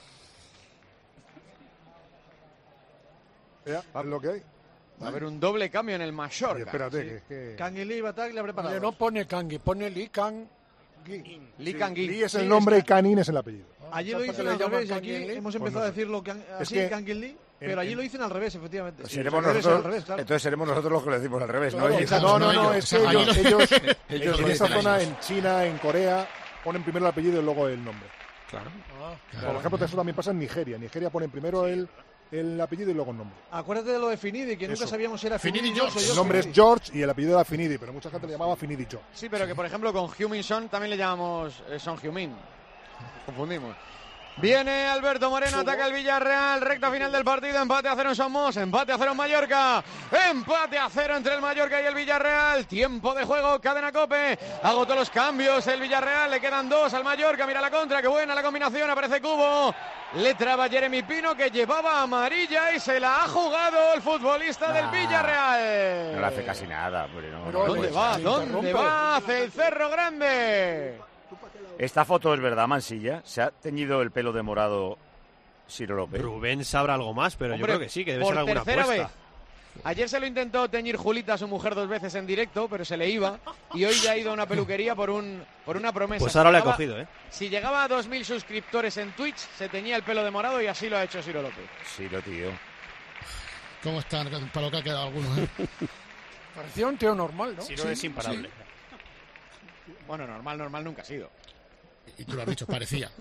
Ya, es lo que hay. Va a haber un doble cambio en el Mallorca. Oye, espérate, Sí. que es que... Kangin Lee y Bataglia preparados. Oye, no pone Kangui, pone Lee Kangui. Lee Kangui. Lee es el Sí, nombre es y Canin es el apellido. Allí lo ¿Por qué dicen le al llaman revés y aquí Kangin Lee? hemos Pues empezado no a sé. decirlo can- Es así, que Kangin Lee, pero en- allí en- lo dicen al revés, efectivamente. Sí, Seremos al revés, nosotros, al revés, claro. Entonces seremos nosotros los que lo decimos al revés, Claro, ¿no? Y- no, no, no, es que Allí ellos, lo- ellos, Ellos en lo esa dicen zona, ellos. en China, en Corea, ponen primero el apellido y luego el nombre. Claro. Por ejemplo, eso también pasa en Nigeria. En Nigeria ponen primero el, el apellido y luego el nombre. Acuérdate de lo de Finidi, que nunca Eso. sabíamos si era Finidi Finidi George. George o El George nombre es Finidi. George y el apellido era Finidi, pero mucha gente le llamaba Finidi George. Sí, pero que por ejemplo con Heung-min Son también le llamamos eh, Son Heung-min. Confundimos. Viene Alberto Moreno, ataca el Villarreal, recta final del partido, empate a cero en Somos, empate a cero en Mallorca, empate a cero entre el Mallorca y el Villarreal, tiempo de juego, Cadena COPE, agotó los cambios el Villarreal, le quedan dos al Mallorca, mira la contra, qué buena la combinación, aparece Cubo, le traba Jeremy Pino que llevaba amarilla y se la ha jugado el futbolista nah, del Villarreal. No le hace casi nada, pero no, no, ¿Dónde no, va? ¿Dónde va? Hace el Cerro Grande. Esta foto es verdad, Mansilla. ¿Se ha teñido el pelo de morado Ciro López? Rubén sabrá algo más, pero Hombre, yo creo que sí, que debe ser alguna apuesta. Vez. Ayer se lo intentó teñir Julita a su mujer dos veces en directo, pero se le iba. Y hoy ya ha ido a una peluquería por un por una promesa. Pues ahora si le ha cogido, ¿eh? Si llegaba a dos mil suscriptores en Twitch, se teñía el pelo de morado y así lo ha hecho Ciro López. Ciro, tío. ¿Cómo están? Para lo que ha quedado algunos, ¿eh? Parecía un tío normal, ¿no? Ciro sí, es imparable. Sí. Bueno, normal, normal nunca ha sido. Y tú lo has dicho, parecía.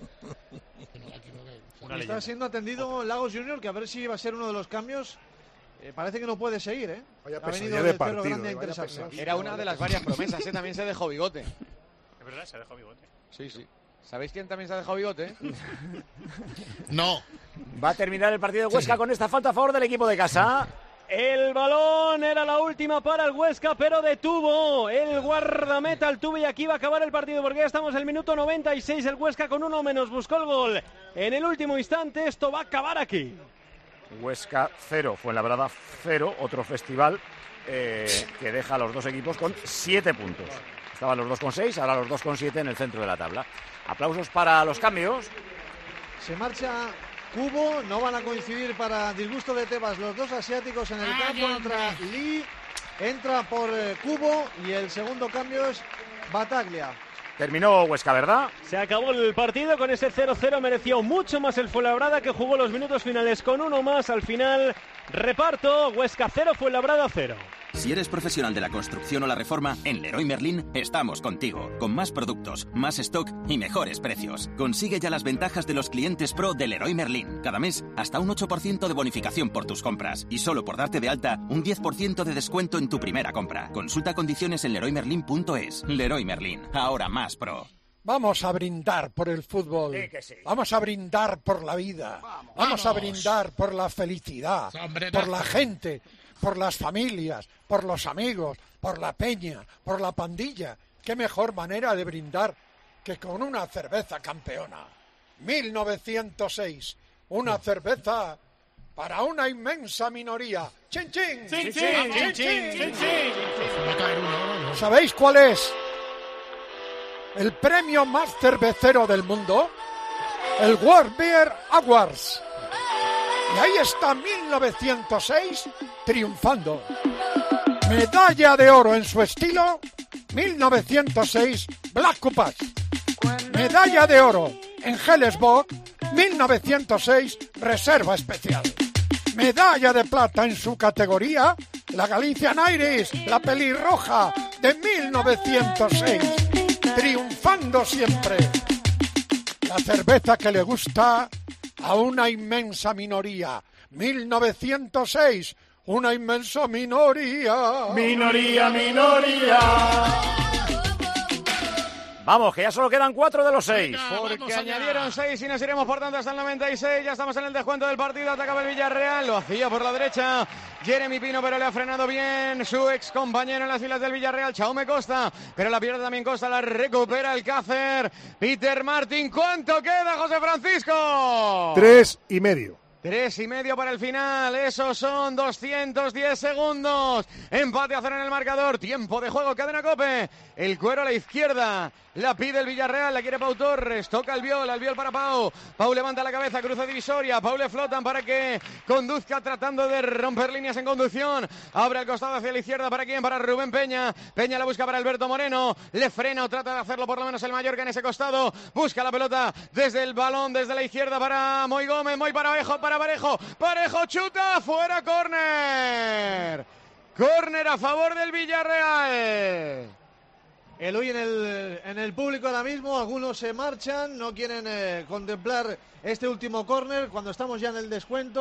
Está siendo atendido Lagos Junior, que a ver si va a ser uno de los cambios. Eh, parece que no puede seguir, ¿eh? Vaya ha venido de del partido, Cerro Grande a vaya interesarse. pesazo. Era una de las varias promesas, ¿eh? También se dejó bigote. Es verdad, se dejó bigote. Sí, sí. ¿Sabéis quién también se ha dejado bigote? No. Va a terminar el partido de Huesca sí. con esta falta a favor del equipo de casa. El balón era la última para el Huesca, pero detuvo el guardameta al tubo y aquí va a acabar el partido porque ya estamos en el minuto noventa y seis. El Huesca con uno menos buscó el gol en el último instante. Esto va a acabar aquí. Huesca cero, Fuenlabrada cero, otro festival eh, que deja a los dos equipos con siete puntos. Estaban los dos con seis, ahora los dos con siete en el centro de la tabla. Aplausos para los cambios. Se marcha Cubo, no van a coincidir para disgusto de Tebas los dos asiáticos en el campo. Entra Lee, entra por eh, Cubo y el segundo cambio es Bataglia. Terminó Huesca, ¿verdad? Se acabó el partido con ese cero cero. Mereció mucho más el Fuenlabrada, que jugó los minutos finales con uno más. Al final, reparto, Huesca cero, Fuenlabrada cero. Si eres profesional de la construcción o la reforma, en Leroy Merlin estamos contigo. Con más productos, más stock y mejores precios. Consigue ya las ventajas de los clientes pro de Leroy Merlin. Cada mes, hasta un ocho por ciento de bonificación por tus compras. Y solo por darte de alta, un diez por ciento de descuento en tu primera compra. Consulta condiciones en leroy merlin punto es. Leroy Merlin, ahora más pro. Vamos a brindar por el fútbol. Sí que sí. Vamos a brindar por la vida. Vamos, Vamos a brindar por la felicidad. Hombre, por no. la gente. Por las familias, por los amigos, por la peña, por la pandilla. Qué mejor manera de brindar que con una cerveza campeona. mil novecientos seis, una cerveza para una inmensa minoría. ¡Chin, chin! ¡Chin, chin! ¡Chin, chin! ¡Chin, chin! ¿Sabéis cuál es el premio más cervecero del mundo? El World Beer Awards. Y ahí está mil novecientos seis triunfando. Medalla de oro en su estilo, mil novecientos seis Black Cupas. Medalla de oro en Hellesbock, mil novecientos seis Reserva Especial. Medalla de plata en su categoría, la Galician Iris, la pelirroja de mil novecientos seis. Triunfando siempre. La cerveza que le gusta a una inmensa minoría. mil novecientos seis, una inmensa minoría. Minoría, minoría. Vamos, que ya solo quedan cuatro de los seis. Porque añadieron seis y nos iremos por tanto hasta el noventa y seis. Ya estamos en el descuento del partido. Atacaba el Villarreal. Lo hacía por la derecha Jeremy Pino, pero le ha frenado bien su ex compañero en las filas del Villarreal, Jaume Costa. Pero la pierde también Costa. La recupera el Cácer. Peter Martin. ¿Cuánto queda, José Francisco? Tres y medio. Tres y medio para el final, esos son doscientos diez segundos. Empate a cero en el marcador, tiempo de juego, Cadena COPE. El cuero a la izquierda, la pide el Villarreal, la quiere Pau Torres, toca el Biol, al Biol para Pau. Pau levanta la cabeza, cruza divisoria, Pau le flotan para que conduzca tratando de romper líneas en conducción. Abre el costado hacia la izquierda, ¿para quién? Para Rubén Peña. Peña la busca para Alberto Moreno, le frena o trata de hacerlo por lo menos el Mallorca en ese costado. Busca la pelota desde el balón, desde la izquierda para Moy Gómez, Moy para Parejo, para Parejo. Parejo chuta, fuera, córner. Córner a favor del Villarreal. El hoy en el, en el público ahora mismo, algunos se marchan, no quieren eh, contemplar este último córner cuando estamos ya en el descuento.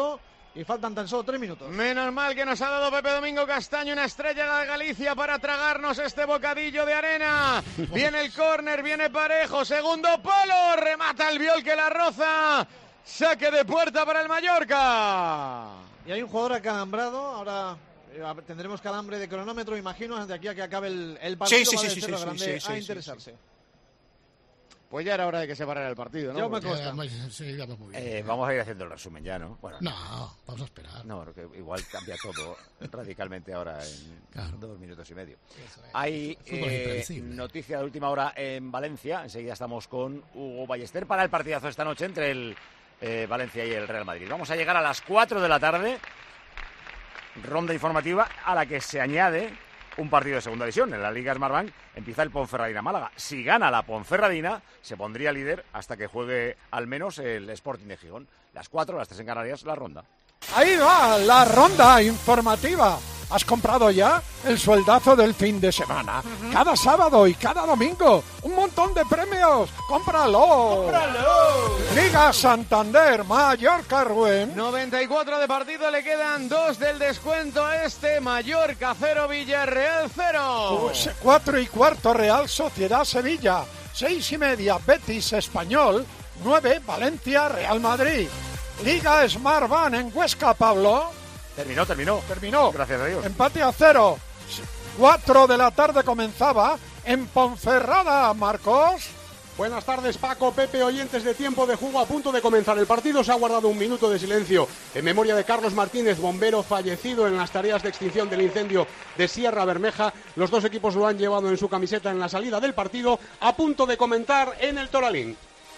y faltan tan solo tres minutos. Menos mal que nos ha dado Pepe Domingo Castaño una estrella de Galicia para tragarnos este bocadillo de arena. Viene el córner, viene parejo, segundo palo, remata el Biol que la roza. Saque de puerta para el Mallorca. Y hay un jugador acalambrado, ahora eh, tendremos calambre de cronómetro, imagino, de aquí a que acabe el, el partido. Sí, sí, va sí, del sí, Cerro sí, Grande sí, sí, a sí, interesarse. sí, sí. Pues ya era hora de que se parara el partido, ¿no? Ya me Porque- consta. Sí, ya va muy bien. Eh, vamos a ir haciendo el resumen ya, ¿no? Bueno, No, vamos a esperar. No, porque igual cambia todo radicalmente ahora en Claro. dos minutos y medio. Eso es. Hay Fútbol eh, impredecible. noticia de última hora en Valencia. Enseguida estamos con Hugo Ballester para el partidazo esta noche entre el eh, Valencia y el Real Madrid. Vamos a llegar a las cuatro de la tarde. Ronda informativa a la que se añade un partido de segunda división. En la Liga Smartbank empieza el Ponferradina-Málaga. Si gana la Ponferradina, se pondría líder hasta que juegue al menos el Sporting de Gijón. Las cuatro, las tres en Canarias, la ronda. Ahí va la ronda informativa. ¿Has comprado ya el sueldazo del fin de semana? Uh-huh. Cada sábado y cada domingo, un montón de premios. ¡Cómpralo! ¡Cómpralo! Liga Santander, Mallorca, Rubén. noventa y cuatro de partido, le quedan dos del descuento a este. Mallorca cero, Villarreal cero. Pues cuatro y cuarto, Real Sociedad Sevilla. Seis y media, Betis Español. Nueve, Valencia, Real Madrid. Liga Smartbank en Huesca, Pablo. Terminó, terminó. Terminó. Gracias a Dios. Empate a cero. Cuatro de la tarde comenzaba en Ponferrada, Marcos. Buenas tardes, Paco, Pepe, oyentes de Tiempo de Juego. A punto de comenzar el partido se ha guardado un minuto de silencio en memoria de Carlos Martínez, bombero fallecido en las tareas de extinción del incendio de Sierra Bermeja. Los dos equipos lo han llevado en su camiseta en la salida del partido. A punto de comentar en el Toralín.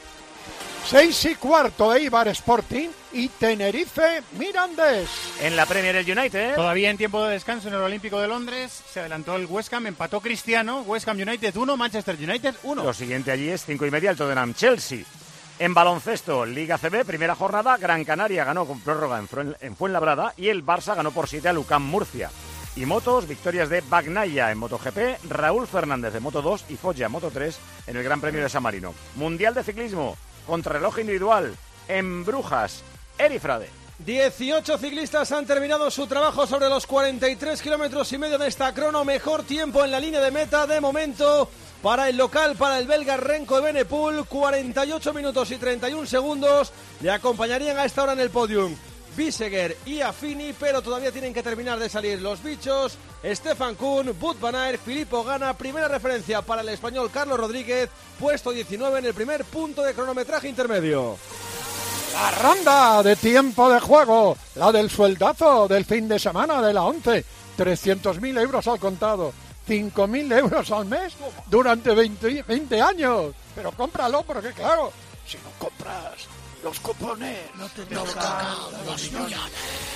Seis y cuarto, Eibar Sporting y Tenerife Mirandés. En la Premier el United. Todavía en tiempo de descanso en el Olímpico de Londres se adelantó el West Ham, empató Cristiano. West Ham United uno, Manchester United uno. Lo siguiente allí es cinco y media el Tottenham Chelsea. En baloncesto, Liga C B, primera jornada, Gran Canaria ganó con prórroga en, Fuen- en Fuenlabrada y el Barça ganó por siete a Lucán Murcia. Y motos, victorias de Bagnaia en MotoGP, Raúl Fernández de Moto dos y Foggia en Moto tres en el Gran Premio de San Marino. Mundial de ciclismo, contrarreloj individual, en Brujas, Eri Frade. dieciocho ciclistas han terminado su trabajo sobre los cuarenta y tres kilómetros y medio de esta crono. Mejor tiempo en la línea de meta de momento para el local, para el belga Renko de Benepul. cuarenta y ocho minutos y treinta y un segundos. Le acompañarían a esta hora en el podium Biseguer y Affini, pero todavía tienen que terminar de salir los bichos. Stefan Kuhn, Wout van Aert, Filippo Ganna. Primera referencia para el español Carlos Rodríguez, puesto diecinueve en el primer punto de cronometraje intermedio. La ronda de tiempo de juego, la del sueldazo del fin de semana de la once. trescientos mil euros al contado, cinco mil euros al mes durante veinte, veinte años. Pero cómpralo porque, claro, si no compras los cupones, no te tocan los millones.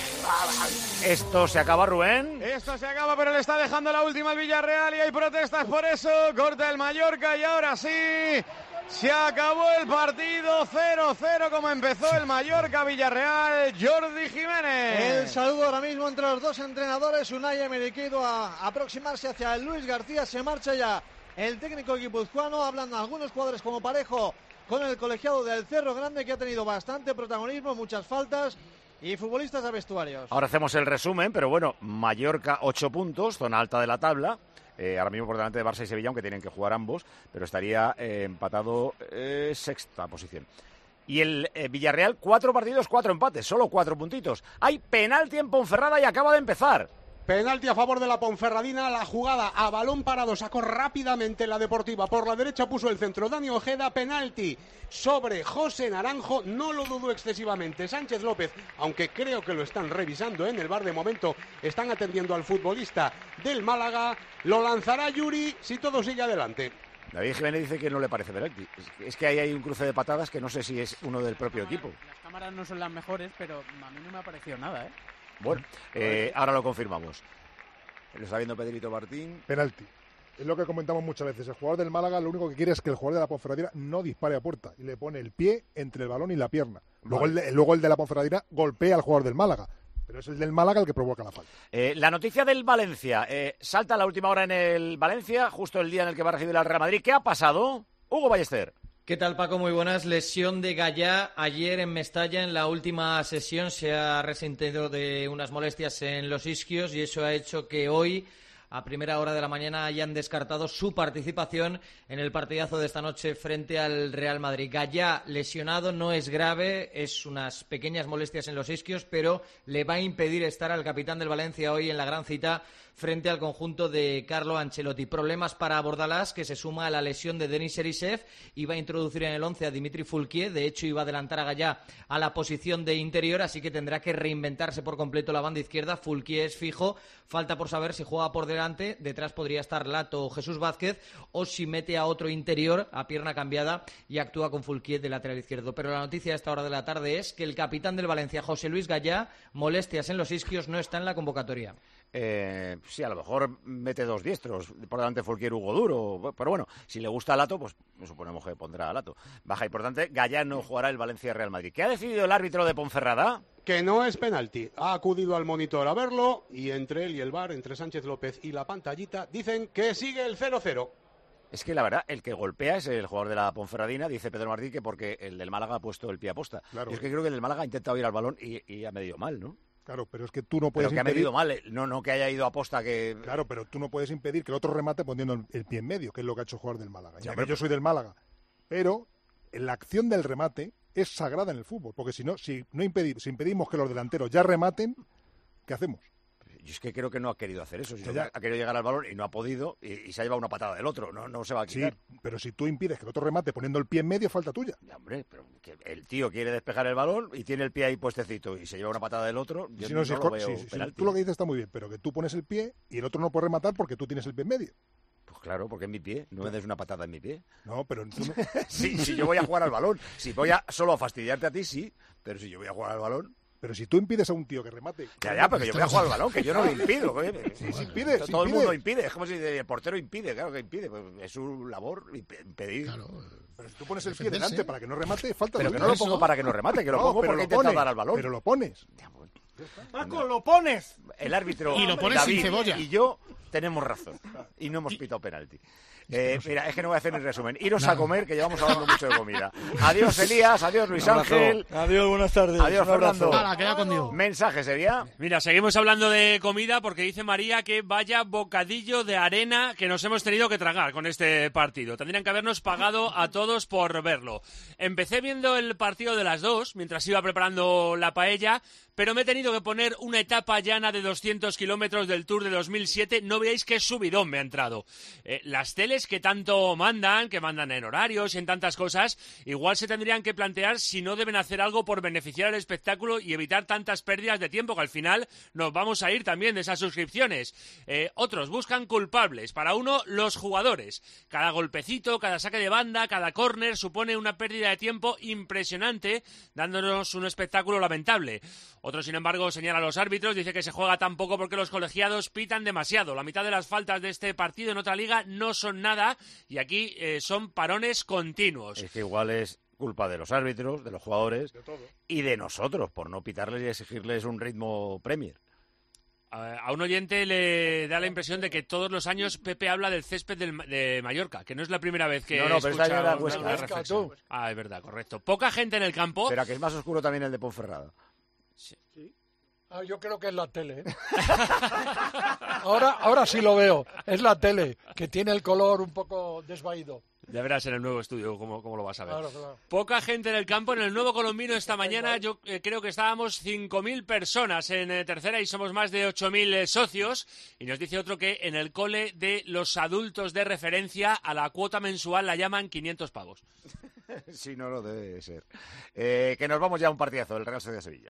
Esto se acaba, Rubén. Esto se acaba, pero le está dejando la última al Villarreal y hay protestas por eso. Corta el Mallorca y ahora sí, se acabó el partido. Cero cero como empezó el Mallorca-Villarreal. Jordi Jiménez. El saludo ahora mismo entre los dos entrenadores. Unai Emery que ha ido a aproximarse hacia el Luis García. Se marcha ya el técnico guipuzcoano. Hablan algunos jugadores como Parejo con el colegiado del Cerro Grande, que ha tenido bastante protagonismo, muchas faltas y futbolistas a vestuarios. Ahora hacemos el resumen, pero bueno, Mallorca ocho puntos, zona alta de la tabla. Eh, ahora mismo por delante de Barça y Sevilla, aunque tienen que jugar ambos, pero estaría eh, empatado eh, sexta posición. Y el eh, Villarreal, cuatro partidos, cuatro empates, solo cuatro puntitos. Hay penalti en Ponferrada y acaba de empezar. Penalti a favor de la Ponferradina, la jugada a balón parado, sacó rápidamente la Deportiva, por la derecha puso el centro Dani Ojeda, penalti sobre José Naranjo, no lo dudó excesivamente Sánchez López, aunque creo que lo están revisando en el V A R, de momento están atendiendo al futbolista del Málaga, lo lanzará Yuri si todo sigue adelante. David Jiménez dice que no le parece penalti. Es que ahí hay un cruce de patadas que no sé si es uno del propio equipo. Las cámaras no son las mejores, pero a mí no me ha parecido nada, ¿eh? Bueno, eh, ahora lo confirmamos. Lo está viendo Pedrito Martín. Penalti. Es lo que comentamos muchas veces. El jugador del Málaga lo único que quiere es que el jugador de la Ponferradina no dispare a puerta y le pone el pie entre el balón y la pierna. Luego, vale. el, de, luego el de la Ponferradina golpea al jugador del Málaga. Pero es el del Málaga el que provoca la falta. Eh, la noticia del Valencia. Eh, salta a la última hora en el Valencia, justo el día en el que va a recibir al Real Madrid. ¿Qué ha pasado? Hugo Ballester. ¿Qué tal, Paco? Muy buenas. Lesión de Gallá ayer en Mestalla. En la última sesión se ha resentido de unas molestias en los isquios y eso ha hecho que hoy, a primera hora de la mañana, hayan descartado su participación en el partidazo de esta noche frente al Real Madrid. Gallá lesionado, no es grave, es unas pequeñas molestias en los isquios, pero le va a impedir estar al capitán del Valencia hoy en la gran cita frente al conjunto de Carlo Ancelotti. Problemas para Bordalás, que se suma a la lesión de Denis Erisev. Iba a introducir en el once a Dimitri Foulquier. De hecho, iba a adelantar a Gallá a la posición de interior, así que tendrá que reinventarse por completo la banda izquierda. Foulquier es fijo. Falta por saber si juega por delante. Detrás podría estar Lato o Jesús Vázquez, o si mete a otro interior a pierna cambiada y actúa con Foulquier de lateral izquierdo. Pero la noticia a esta hora de la tarde es que el capitán del Valencia, José Luis Gallá, molestias en los isquios, no está en la convocatoria. Eh, sí, a lo mejor mete dos diestros, por delante Foulquier, Hugo Duro, pero bueno, si le gusta a Lato, pues suponemos que pondrá a Lato. Baja importante, Gallá no jugará el Valencia-Real Madrid. ¿Qué ha decidido el árbitro de Ponferrada? Que no es penalti. Ha acudido al monitor a verlo y entre él y el V A R, entre Sánchez López y la pantallita, dicen que sigue el cero cero. Es que la verdad, el que golpea es el jugador de la Ponferradina, dice Pedro Martí, que porque el del Málaga ha puesto el pie a posta. Claro. Y es que creo que el del Málaga ha intentado ir al balón y, y ha medido mal, ¿no? Claro, pero es que tú no puedes Pero que impedir... ha medido mal, no, no que haya ido a posta que... Claro, pero tú no puedes impedir que el otro remate poniendo el, el pie en medio, que es lo que ha hecho el jugador del Málaga. Ya, ya que yo soy del Málaga. Pero la acción del remate es sagrada en el fútbol, porque si no, si no impedir, si impedimos que los delanteros ya rematen, ¿qué hacemos? Yo es que creo que no ha querido hacer eso, sino ya, ya. ha querido llegar al balón y no ha podido y, y se ha llevado una patada del otro, no, no se va a quitar. Sí, pero si tú impides que el otro remate poniendo el pie en medio, falta tuya. Ya, hombre, pero que el tío quiere despejar el balón y tiene el pie ahí puestecito y se lleva una patada del otro, yo si no, no, si no es lo cor- veo sí, sí, penalti. Tú lo que dices está muy bien, pero que tú pones el pie y el otro no puede rematar porque tú tienes el pie en medio. Pues claro, porque es mi pie, no me des una patada en mi pie. No, pero tú no... sí, si yo voy a jugar al balón, si voy a solo a fastidiarte a ti, sí, pero si yo voy a jugar al balón... Pero si tú impides a un tío que remate... Ya, ya, pero yo voy a jugar al balón, que yo no lo impido. Sí, sí, impide, Todo sí, el impide. mundo impide, es como si el portero impide, claro que impide. Pues es su labor impedir. Claro. Pero si tú pones el pie delante para que no remate, falta... Pero que no lo pongo para que no remate, que lo No, pongo pero porque lo intenta pones, dar al balón. Pero lo pones. Paco, lo pones. El árbitro Y lo pones David sin cebolla. y yo tenemos razón. Y no hemos pitado penalti. Eh, mira, es que no voy a hacer ni resumen. Iros a comer, que llevamos hablando mucho de comida. Adiós, Elías. Adiós, Luis Ángel. Adiós, buenas tardes. Adiós, Un abrazo. Fernando. Hala, queda con Dios. Mensaje sería. Mira, seguimos hablando de comida porque dice María que vaya bocadillo de arena que nos hemos tenido que tragar con este partido. Tendrían que habernos pagado a todos por verlo. Empecé viendo el partido de las dos mientras iba preparando la paella, pero me he tenido que poner una etapa llana de doscientos kilómetros del Tour de dos mil siete. No veáis qué subidón me ha entrado. Eh, las teles que tanto mandan, que mandan en horarios y en tantas cosas, igual se tendrían que plantear si no deben hacer algo por beneficiar el espectáculo y evitar tantas pérdidas de tiempo, que al final nos vamos a ir también de esas suscripciones. Eh, otros buscan culpables. Para uno, los jugadores. Cada golpecito, cada saque de banda, cada córner supone una pérdida de tiempo impresionante, dándonos un espectáculo lamentable. Otro, sin embargo, señala a los árbitros, dice que se juega tan poco porque los colegiados pitan demasiado. La mitad de las faltas de este partido en otra liga no son nada y aquí eh, son parones continuos. Es que igual es culpa de los árbitros, de los jugadores y de nosotros por no pitarles y exigirles un ritmo Premier. A un oyente le da la impresión de que todos los años Pepe habla del césped del, de Mallorca, que no es la primera vez que No, no, pero escucha esta era una- Huesca. una Huesca, reflexión. tú. Ah, es verdad, correcto. Poca gente en el campo. Pero que es más oscuro también el de Ponferrada. Ah, yo creo que es la tele. ¿eh? ahora, ahora sí lo veo. Es la tele, que tiene el color un poco desvaído. Ya verás en el nuevo estudio cómo, cómo lo vas a ver. Claro, claro. Poca gente en el campo. En el Nuevo Colombino esta mañana yo eh, creo que estábamos cinco mil personas en eh, tercera y somos más de ocho mil eh, socios. Y nos dice otro que en el cole de los adultos de referencia a la cuota mensual la llaman quinientos pavos. Sí, no lo debe ser. Eh, que nos vamos ya a un partidazo del Real Sociedad Sevilla.